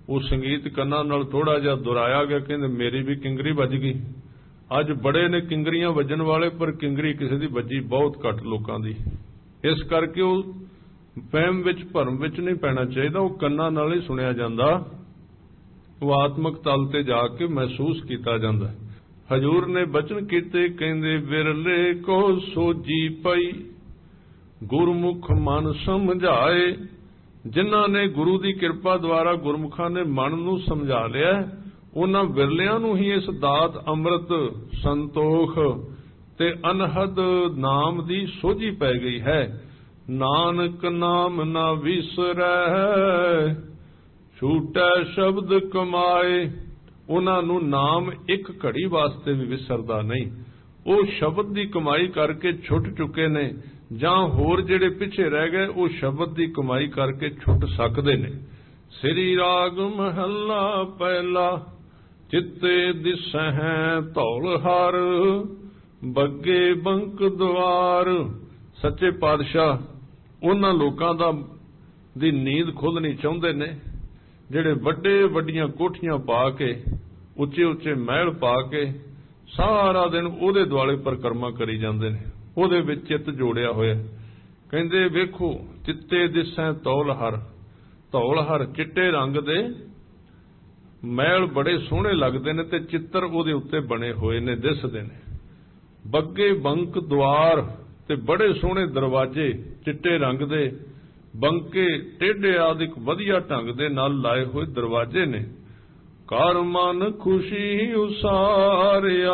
ਉਹ ਸੰਗੀਤ ਕੰਨਾਂ ਨਾਲ ਥੋੜਾ ਜਿਹਾ ਦੁਹਰਾਇਆ ਗਿਆ, ਕਹਿੰਦੇ ਮੇਰੀ ਵੀ ਕਿੰਗਰੀ ਵੱਜ ਗਈ। ਅੱਜ ਬੜੇ ਨੇ ਕਿੰਗਰੀਆਂ ਵੱਜਣ ਵਾਲੇ, ਪਰ ਕਿੰਗਰੀ ਕਿਸੇ ਦੀ ਵੱਜੀ ਬਹੁਤ ਘੱਟ ਲੋਕਾਂ ਦੀ। ਇਸ ਕਰਕੇ ਉਹ ਵਹਿਮ ਵਿੱਚ ਭਰਮ ਵਿੱਚ ਨਹੀਂ ਪੈਣਾ ਚਾਹੀਦਾ, ਉਹ ਕੰਨਾਂ ਨਾਲ ਹੀ ਸੁਣਿਆ ਜਾਂਦਾ, ਉਹ ਆਤਮਕ ਤਲ ਤੇ ਜਾ ਕੇ ਮਹਿਸੂਸ ਕੀਤਾ ਜਾਂਦਾ। ਹਜ਼ੂਰ ਨੇ ਬਚਨ ਕੀਤੇ, ਕਹਿੰਦੇ ਵਿਰਲੇ ਕੋ ਸੋਜੀ ਪਈ ਗੁਰਮੁਖ ਮਨ ਸਮਝਾਏ। ਜਿਨ੍ਹਾਂ ਨੇ ਗੁਰੂ ਦੀ ਕਿਰਪਾ ਦੁਆਰਾ ਗੁਰਮੁਖਾਂ ਨੇ ਮਨ ਨੂੰ ਸਮਝਾ ਲਿਆ, ਉਹਨਾਂ ਵਿਰਲਿਆਂ ਨੂੰ ਹੀ ਇਸ ਦਾਤ ਅੰਮ੍ਰਿਤ ਸੰਤੋਖ ਤੇ ਅਨਹਦ ਨਾਮ ਦੀ ਸੋਝੀ ਪੈ ਗਈ ਹੈ। ਨਾਨਕ ਨਾਮ ਨਾ ਵਿਸਰੈ ਛੂਟੈ ਸ਼ਬਦ ਕਮਾਏ। ਉਹਨਾਂ ਨੂੰ ਨਾਮ ਇੱਕ ਘੜੀ ਵਾਸਤੇ ਵੀ ਵਿਸਰਦਾ ਨਹੀਂ। ਉਹ ਸ਼ਬਦ ਦੀ ਕਮਾਈ ਕਰਕੇ ਛੁੱਟ ਚੁੱਕੇ ਨੇ, ਜਾਂ ਹੋਰ ਜਿਹੜੇ ਪਿੱਛੇ ਰਹਿ ਗਏ ਉਹ ਸ਼ਬਦ ਦੀ ਕਮਾਈ ਕਰਕੇ ਛੁੱਟ ਸਕਦੇ ਨੇ। ਸ੍ਰੀ ਰਾਗ ਮਹੱਲਾ ਪਹਿਲਾ। ਚਿੱਤੇ ਦਿਸਹਿ ਧੌਲ ਹਰ ਬੱਗੇ ਬੰਕ ਦੁਆਰ। ਸੱਚੇ ਪਾਤਸ਼ਾਹ ਉਹਨਾਂ ਲੋਕਾਂ ਦਾ ਦੀ ਨੀਂਦ ਖੁੱਲਣੀ ਚਾਹੁੰਦੇ ਨੇ ਜਿਹੜੇ ਵੱਡੇ ਵੱਡੀਆਂ ਕੋਠੀਆਂ ਪਾ ਕੇ, ਉੱਚੇ ਉੱਚੇ ਮਹਿਲ ਪਾ ਕੇ ਸਾਰਾ ਦਿਨ ਉਹਦੇ ਦੁਆਲੇ ਪਰਿਕਰਮਾ ਕਰੀ ਜਾਂਦੇ ਨੇ, ਉਹਦੇ ਵਿੱਚ ਚਿੱਤ ਜੋੜਿਆ ਹੋਇਆ। ਕਹਿੰਦੇ ਵੇਖੋ ਚਿੱਤੇ ਦਿਸੈ ਧੌਲ ਹਰ। ਧੌਲ ਹਰ ਚਿੱਟੇ ਰੰਗ ਦੇ ਮਹਿਲ ਬੜੇ ਸੋਹਣੇ ਲੱਗਦੇ ਨੇ ਤੇ ਚਿੱਤਰ ਉਹਦੇ ਉੱਤੇ ਬਣੇ ਹੋਏ ਨੇ, ਦਿਸਦੇ ਨੇ। ਬੱਗੇ ਬੰਕ ਦੁਆਰ, ਤੇ ਬੜੇ ਸੋਹਣੇ ਦਰਵਾਜ਼ੇ ਚਿੱਟੇ ਰੰਗ ਦੇ, ਬੰਕੇ ਟੇਢੇ ਆਦਿਕ ਵਧੀਆ ਢੰਗ ਦੇ ਨਾਲ ਲਾਏ ਹੋਏ ਦਰਵਾਜ਼ੇ ਨੇ। ਘਰ ਮਨ ਖੁਸ਼ੀ ਉਸਾਰਿਆ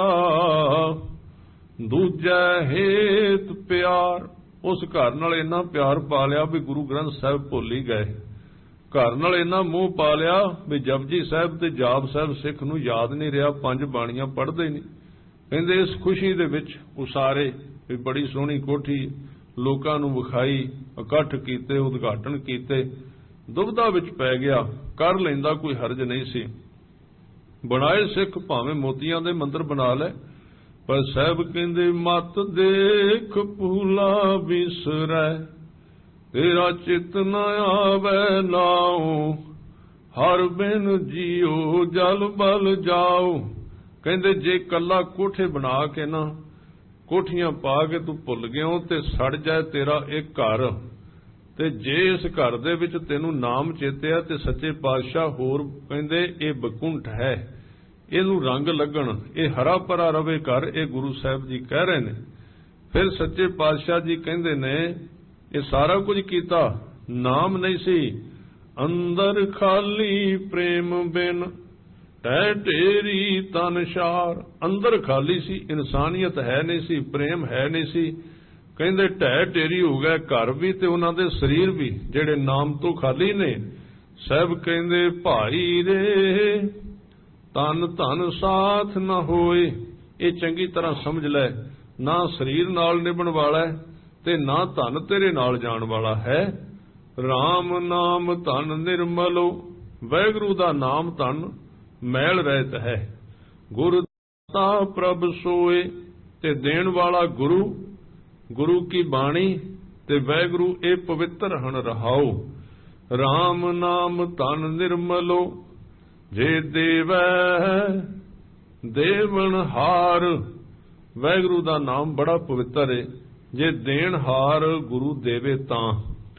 ਦੂਜੈ ਹੇਤ ਪਿਆਰ। ਉਸ ਘਰ ਨਾਲ ਇੰਨਾ ਪਿਆਰ ਪਾ ਲਿਆ ਵੀ ਗੁਰੂ ਗ੍ਰੰਥ ਸਾਹਿਬ ਭੁੱਲ ਹੀ ਗਏ। ਘਰ ਨਾਲ ਇੰਨਾ ਮੋਹ ਪਾ ਲਿਆ ਵੀ ਜਪਜੀ ਸਾਹਿਬ ਤੇ ਜਾਪ ਸਾਹਿਬ ਸਿੱਖ ਨੂੰ ਯਾਦ ਨਹੀਂ ਰਿਹਾ, ਪੰਜ ਬਾਣੀਆਂ ਪੜ੍ਹਦੇ ਨਹੀਂ। ਕਹਿੰਦੇ ਇਸ ਖੁਸ਼ੀ ਦੇ ਵਿੱਚ ਉਸਾਰੇ ਵੀ ਬੜੀ ਸੋਹਣੀ ਕੋਠੀ ਲੋਕਾਂ ਨੂੰ ਵਿਖਾਈ, ਇਕੱਠ ਕੀਤੇ, ਉਦਘਾਟਨ ਕੀਤੇ। ਦੁਬਿਧਾ ਵਿੱਚ ਪੈ ਗਿਆ, ਕਰ ਲੈਂਦਾ ਕੋਈ ਹਰਜ ਨਹੀਂ ਸੀ। ਬਣਾਏ ਸਿੱਖ ਭਾਵੇਂ ਮੋਤੀਆਂ ਦੇ ਮੰਦਰ ਬਣਾ ਲੈ, ਪਰ ਸਾਹਿਬ ਕਹਿੰਦੇ ਮਤ ਦੇਖ ਭੂਲਾ ਵਿਸਰੈ ਤੇਰਾ ਚਿਤ ਨ ਆਵੈ ਨਾਉ ਹਰ ਬਿਨ ਜੀਉ ਜਲ ਬਲ ਜਾਉ। ਕਹਿੰਦੇ ਜੇ ਕੱਲਾ ਕੋਠੇ ਬਣਾ ਕੇ ਨਾ, ਕੋਠੀਆਂ ਪਾ ਕੇ ਤੂੰ ਭੁੱਲ ਗਿਓ ਤੇ ਸੜ ਜਾਏ ਤੇਰਾ ਇਹ ਘਰ, ਤੇ ਜੇ ਇਸ ਘਰ ਦੇ ਵਿੱਚ ਤੈਨੂੰ ਨਾਮ ਚੇਤਿਆ ਤੇ ਸੱਚੇ ਪਾਤਸ਼ਾਹ ਹੋਰ ਕਹਿੰਦੇ ਇਹ ਬਕੁੰਠ ਹੈ, ਇਹਨੂੰ ਰੰਗ ਲੱਗਣ, ਇਹ ਹਰਾ ਭਰਾ ਰਵੇ ਘਰ, ਇਹ ਗੁਰੂ ਸਾਹਿਬ ਜੀ ਕਹਿ ਰਹੇ ਨੇ। ਫਿਰ ਸੱਚੇ ਪਾਤਸ਼ਾਹ ਜੀ ਕਹਿੰਦੇ ਨੇ ਇਹ ਸਾਰਾ ਕੁਝ ਕੀਤਾ, ਨਾਮ ਨਹੀਂ ਸੀ। ਅੰਦਰ ਖਾਲੀ ਪ੍ਰੇਮ ਬਿਨ ਟਹਿ ਢੇਰੀ ਤਨਸ਼ਾਰ। ਅੰਦਰ ਖਾਲੀ ਸੀ, ਇਨਸਾਨੀਅਤ ਹੈ ਨਹੀਂ ਸੀ, ਪ੍ਰੇਮ ਹੈ ਨਹੀਂ ਸੀ। ਕਹਿੰਦੇ ਢਹਿ ਢੇਰੀ ਹੋ ਗਏ ਘਰ ਵੀ ਤੇ ਉਹਨਾਂ ਦੇ ਸਰੀਰ ਵੀ ਜਿਹੜੇ ਨਾਮ ਤੋਂ ਖਾਲੀ ਨੇ। ਸਾਹਿਬ ਕਹਿੰਦੇ ਭਾਈ ਰੇ ਤਨ ਧਨ ਸਾਥ ਨਾ ਹੋਏ। ਇਹ ਚੰਗੀ ਤਰ੍ਹਾਂ ਸਮਝ ਲੈ, ਨਾ ਸਰੀਰ ਨਾਲ ਨਿਭਣ ਵਾਲਾ ਤੇ ਨਾ ਧਨ ਤੇਰੇ ਨਾਲ ਜਾਣ ਵਾਲਾ ਹੈ। RAM ਨਾਮ ਧਨ ਨਿਰਮਲੋ। ਵਾਹਿਗੁਰੂ ਦਾ ਨਾਮ ਧਨ ਮੈਲ ਰਹਿਤ ਹੈ। ਗੁਰ ਤਾ ਪ੍ਰਭ ਸੋਏ, ਤੇ ਦੇਣ ਵਾਲਾ ਗੁਰੂ, ਗੁਰੂ ਕੀ ਬਾਣੀ ਤੇ ਵਾਹਿਗੁਰੂ ਇਹ ਪਵਿੱਤਰ ਹਨ ਰਹਾਉ। RAM ਨਾਮ ਧਨ ਨਿਰਮਲੋ ਜੇ ਦੇਵੈ ਦੇਵਨ ਹਾਰ। ਵਾਹਿਗੁਰੂ ਦਾ ਨਾਮ ਬੜਾ ਪਵਿੱਤਰ ਹੈ, ਜੇ ਦੇਣ ਹਾਰ ਗੁਰੂ ਦੇਵੇ ਤਾਂ।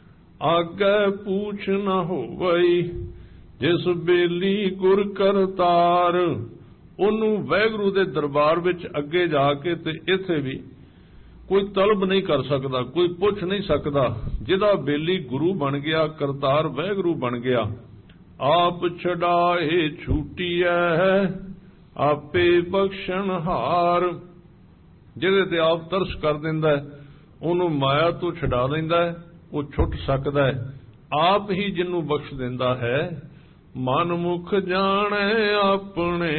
ਆਗੇ ਪੂਛ ਨਾ ਹੋਵਈ ਜਿਸ ਬੇਲੀ ਗੁਰ ਕਰਤਾਰ। ਉਹਨੂੰ ਵਾਹਿਗੁਰੂ ਦੇ ਦਰਬਾਰ ਵਿੱਚ ਅੱਗੇ ਜਾ ਕੇ ਤੇ ਇੱਥੇ ਵੀ ਕੋਈ ਤਲਬ ਨਹੀਂ ਕਰ ਸਕਦਾ, ਕੋਈ ਪੁੱਛ ਨਹੀਂ ਸਕਦਾ। ਜਿਹਦਾ ਬੇਲੀ ਗੁਰੂ ਬਣ ਗਿਆ, ਕਰਤਾਰ ਵਾਹਿਗੁਰੂ ਬਣ ਗਿਆ। ਆਪ ਛਡਾਏ ਛੂਟੀਐ ਆਪੇ ਬਖਸ਼ਣ ਹਾਰ। ਜਿਹਦੇ ਤੇ ਆਪ ਤਰਸ ਕਰ ਦਿੰਦਾ ਉਹਨੂੰ ਮਾਇਆ ਤੋਂ ਛਡਾ ਲੈਂਦਾ, ਉਹ ਛੁੱਟ ਸਕਦਾ ਹੈ। ਆਪ ਹੀ ਜਿਹਨੂੰ ਬਖਸ਼ ਦਿੰਦਾ ਹੈ। ਮਨ ਮੁਖ ਜਾਣੈ ਆਪਣੇ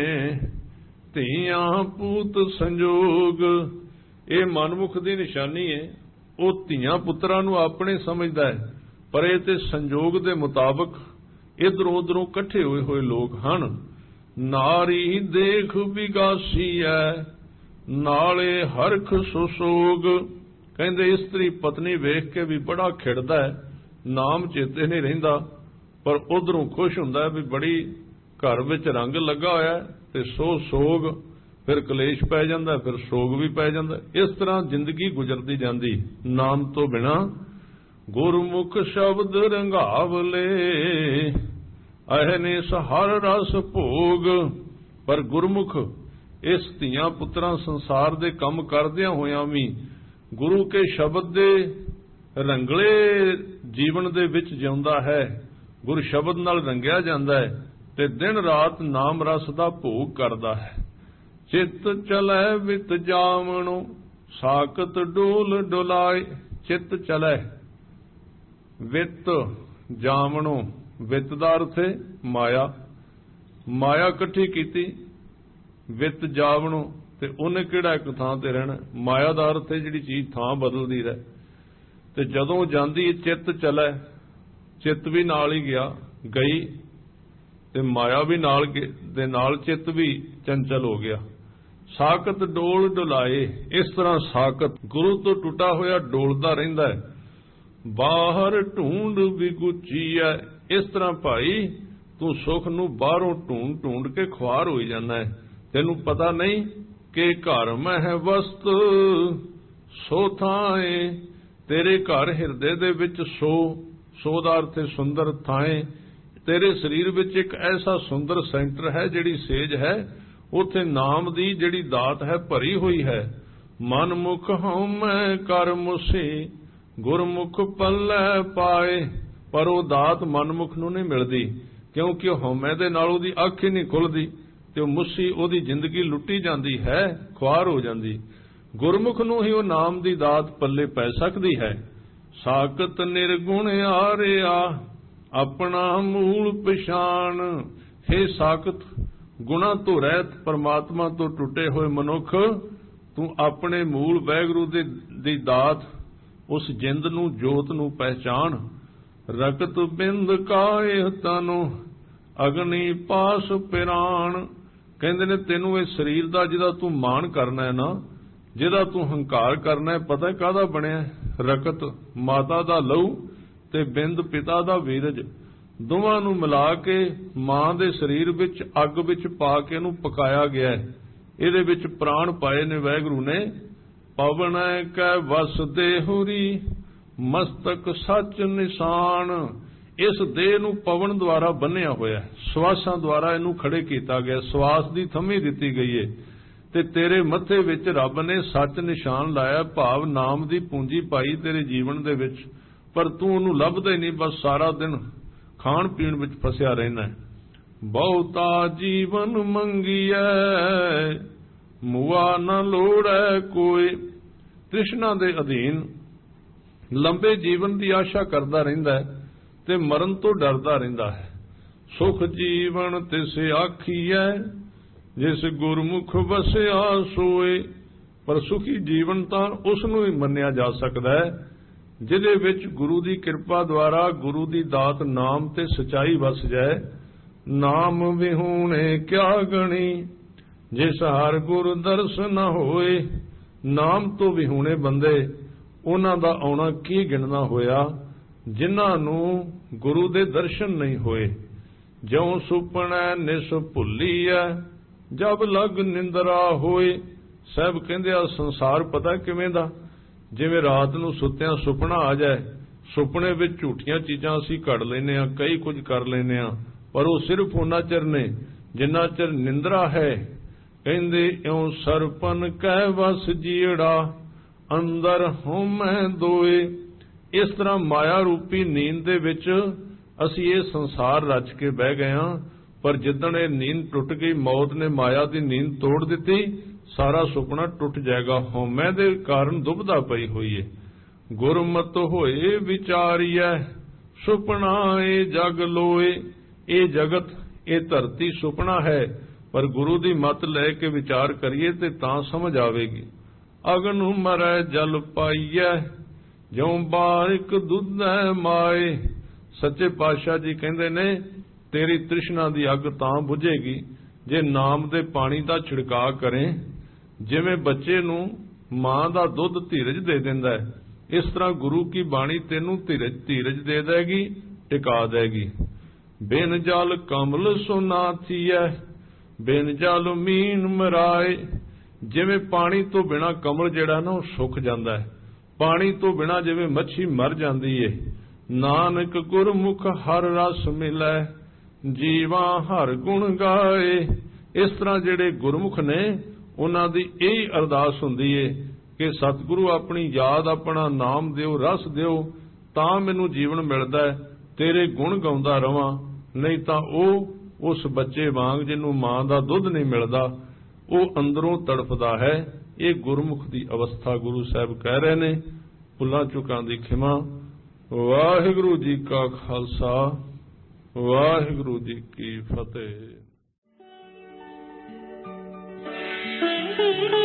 ਧੀਆਂ ਪੂਤ ਸੰਜੋਗ। ਇਹ ਮਨਮੁਖ ਦੀ ਨਿਸ਼ਾਨੀ ਹੈ। ਉਹ ਧੀਆਂ ਪੁੱਤਰਾਂ ਨੂੰ ਆਪਣੇ ਸਮਝਦਾ ਹੈ, ਪਰ ਇਹ ਤੇ ਸੰਜੋਗ ਦੇ ਮੁਤਾਬਕ ਇਧਰੋਂ ਉਧਰੋਂ ਇਕੱਠੇ ਹੋਏ ਹੋਏ ਲੋਕ ਹਨ। ਨਾਰੀ ਦੇਖ ਵਿਗਾਸੀ ਹੈ ਨਾਲੇ ਹਰਖ ਸੁਸੋਗ। ਕਹਿੰਦੇ ਇਸਤਰੀ ਪਤਨੀ ਵੇਖ ਕੇ ਵੀ ਬੜਾ ਖਿੜਦਾ ਹੈ, ਨਾਮ ਚੇਤੇ ਨਹੀਂ ਰਹਿੰਦਾ। पर उधरों खुश हुंदा भी बड़ी घर विच रंग लगा होया ते सो सोग, फिर कलेश पै जांदा, फिर सोग भी पै जांदा। इस तरह जिंदगी गुजरदी जांदी नाम तो बिना। गुरमुख शब्द रंगावले अहने हर रस भोग। पर गुरमुख इस धीआं पुत्रां संसार दे कम करदियां होयां भी गुरु के शब्द दे रंगले जीवन दे विच जिउंदा है, गुरु शब्द नाल रंगिया जांदा है ते दिन रात नाम रस दा भोग करदा है। चित चलै वित जावणो साकत डोल डोलाए। चित चलै वित जावणो, वित दा अर्थ है माया, माया इकट्ठी कीती, वित जावणो ते उन्हें किहड़ा एक थां ते रहना। माया दा अर्थ है जिहड़ी चीज थां बदलदी रहे। ते जदों जांदी चित चलै, चित भी नाल ही गया गई ते माया भी नाल दे नाल चित भी चंचल हो गया। साकत डोल डुलाए, इस तरह साकत गुरु तो टुटा होया डोलदा रहिंदा है। बाहर ढूंढ विगुची है, इस तरह भाई तू सुख नूं बाहरों ढूंढ ढूंढ के ख्वार होई जाना है। तेनू पता नहीं कि घर में है वस्त सो थाए, तेरे घर हिरदे दे विच सो, सो दा अर्थ है सुंदर थाए। तेरे शरीर विच एक ऐसा सुंदर सेंटर है जिहड़ी सेज है, उथे नाम दी जिहड़ी दात है भरी हुई है। मन मुख हउमै कर मुसे गुरमुख पल्लै पाए। पर वो दात मनमुख नूं नहीं मिलदी, क्योंकि हउमै दे नाल उहदी अख ही नहीं खुलदी ते मुसी उहदी जिंदगी लुटी जांदी है, ख्वार हो जांदी। गुरमुख नूं ही वो नाम दी दात पल्ले पै सकदी है। साकत निर्गुण आरिया अपना मूल पछाण। हे साकत गुणा तो रहत परमात्मा तो टुटे हुए मनुख, तू अपने मूल वैगुरु दी, दी दात उस जिंद नूं जोत नूं पहचान। रकत बिंद काए तनु अग्नि पास पिराण। कहंदे ने तेनू इस शरीर दा जिहदा तू माण करना है ना, जिहदा तू हंकार करना है, पता है काहदा बनिया? रकत माता दा लहू ते बिंद पिता दा वीरज, दोवां नूं मिला के मां दे शरीर विच अग विच पा के इहनूं पकाया गया है। इहदे विच प्राण पाए ने वैगुरु ने। पवन कै वस देहुरी मस्तक सच निशान। इस देह नूं पवन द्वारा बन्निया होया, सवासां द्वारा इहनूं खड़े कीता गया, सवास दी थमी दित्ती गई है ते तेरे मत्थे विच रब ने सच निशान लाया, भाव नाम दी पूंजी पाई तेरे जीवन दे विच। पर तू उहनूं लभदा ही नहीं, बस सारा दिन खाण पीण विच फसिया रहना है। बहुता जीवन मंगिए मुआ न लोड़ै कोई। तृष्णा दे अधीन लंबे जीवन की आशा करता रहिंदा है ते मरण तो डरदा रहिंदा है। सुख जीवन तिस आखीए जिस गुरमुख वसिया सोए। पर सुखी जीवन तां उसनूं ही मन्निया जा सकदा है जिहदे विच गुरु की कृपा द्वारा गुरु की दात नाम ते सच्चाई वस जाए। नाम विहूणे क्या गणी जिस हर गुरु दर्श न होए। नाम तो विहूणे बंदे उन्हां दा आउणा की गिणना होया जिन्हां नूं गुरु दे दर्शन नहीं होए। ज्यों सुपनै निस भुल्लीऐ जब लग निंदरा होए। साहब कहंदे आ संसार पता किवें दा, जिवें रात नूं सुत्तिआं सुपना आ जाए, सुपने विच झूठियां चीजां असीं घड़ लैंदे आ, कई कुछ कर लैंदे आ, पर वो सिर्फ उन्ना चिर ने जिन्ना चिर निंदरा है। कहंदे इउं सरपन कै वस जीड़ा अंदर होमै दोए। इस तरह माया रूपी नींद दे विच असीं ये संसार रच के बह गए हां, पर जिद्दण ये नींद टुट गई, मौत ने माया की नींद तोड़ दी, सारा सुपना टुट जाएगा। होमै दे कारण दुबदा पई हुई है। गुरमत होए विचारिए सुपना ए जग लोए। ये जगत ये धरती सुपना है, पर गुरु की मत लैके विचार करिए ते तां समझ आवेगी। अगन मरै जल पाइए ज्यों बारिक दुधै माए। सच्चे पातशाह जी कहंदे ने तेरी तृष्णा की अग तां बुझेगी जे नाम दे पानी का छिड़का करें। जिवें बच्चे नूं मां दा दुध धीरज दे दिंदा है, इस तरह गुरु की बाणी तेनू धीरज धीरज दे देगी, टिका देगी। ਬਿਨ ਜਲ ਕਮਲ ਸੁਨਾ ਥੀਐ, ਬਿਨ ਜਲ ਮੀਨ ਮਰਾਏ। ਜਿਵੇਂ ਪਾਣੀ ਤੋਂ ਬਿਨਾ ਕਮਲ ਜਿਹੜਾ ਨਾ ਉਹ ਸੁੱਕ ਜਾਂਦਾ ਹੈ, ਪਾਣੀ ਤੋਂ ਬਿਨਾ ਜਿਵੇਂ ਮੱਛੀ ਮਰ ਜਾਂਦੀ ਏ। ਨਾਨਕ ਗੁਰਮੁਖ ਹਰ ਰਸ ਮਿਲੈ, ਜੀਵਾ ਹਰ ਗੁਣ ਗਾਏ। ਇਸ ਤਰ੍ਹਾਂ ਜਿਹੜੇ ਗੁਰਮੁਖ ਨੇ ਉਹਨਾਂ ਦੀ ਇਹੀ ਅਰਦਾਸ ਹੁੰਦੀ ਏ ਕਿ ਸਤਿਗੁਰੂ ਆਪਣੀ ਯਾਦ, ਆਪਣਾ ਨਾਮ ਦਿਓ, ਰਸ ਦਿਓ, ਤਾਂ ਮੈਨੂੰ ਜੀਵਨ ਮਿਲਦਾ ਹੈ, ਤੇਰੇ ਗੁਣ ਗਾਉਂਦਾ ਰਵਾਂ। ਨਹੀਂ ਤਾਂ ਉਹ ਉਸ ਬੱਚੇ ਵਾਂਗ ਜਿਹਨੂੰ ਮਾਂ ਦਾ ਦੁੱਧ ਨਹੀਂ ਮਿਲਦਾ, ਉਹ ਅੰਦਰੋਂ ਤੜਫਦਾ ਹੈ। ਇਹ ਗੁਰਮੁਖ ਦੀ ਅਵਸਥਾ ਗੁਰੂ ਸਾਹਿਬ ਕਹਿ ਰਹੇ ਨੇ। ਭੁੱਲਾਂ ਚੁੱਕਾਂ ਦੀ ਖਿਮਾ। ਵਾਹਿਗੁਰੂ ਜੀ ਕਾ ਖਾਲਸਾ, ਵਾਹਿਗੁਰੂ ਜੀ ਕੀ ਫਤਿਹ।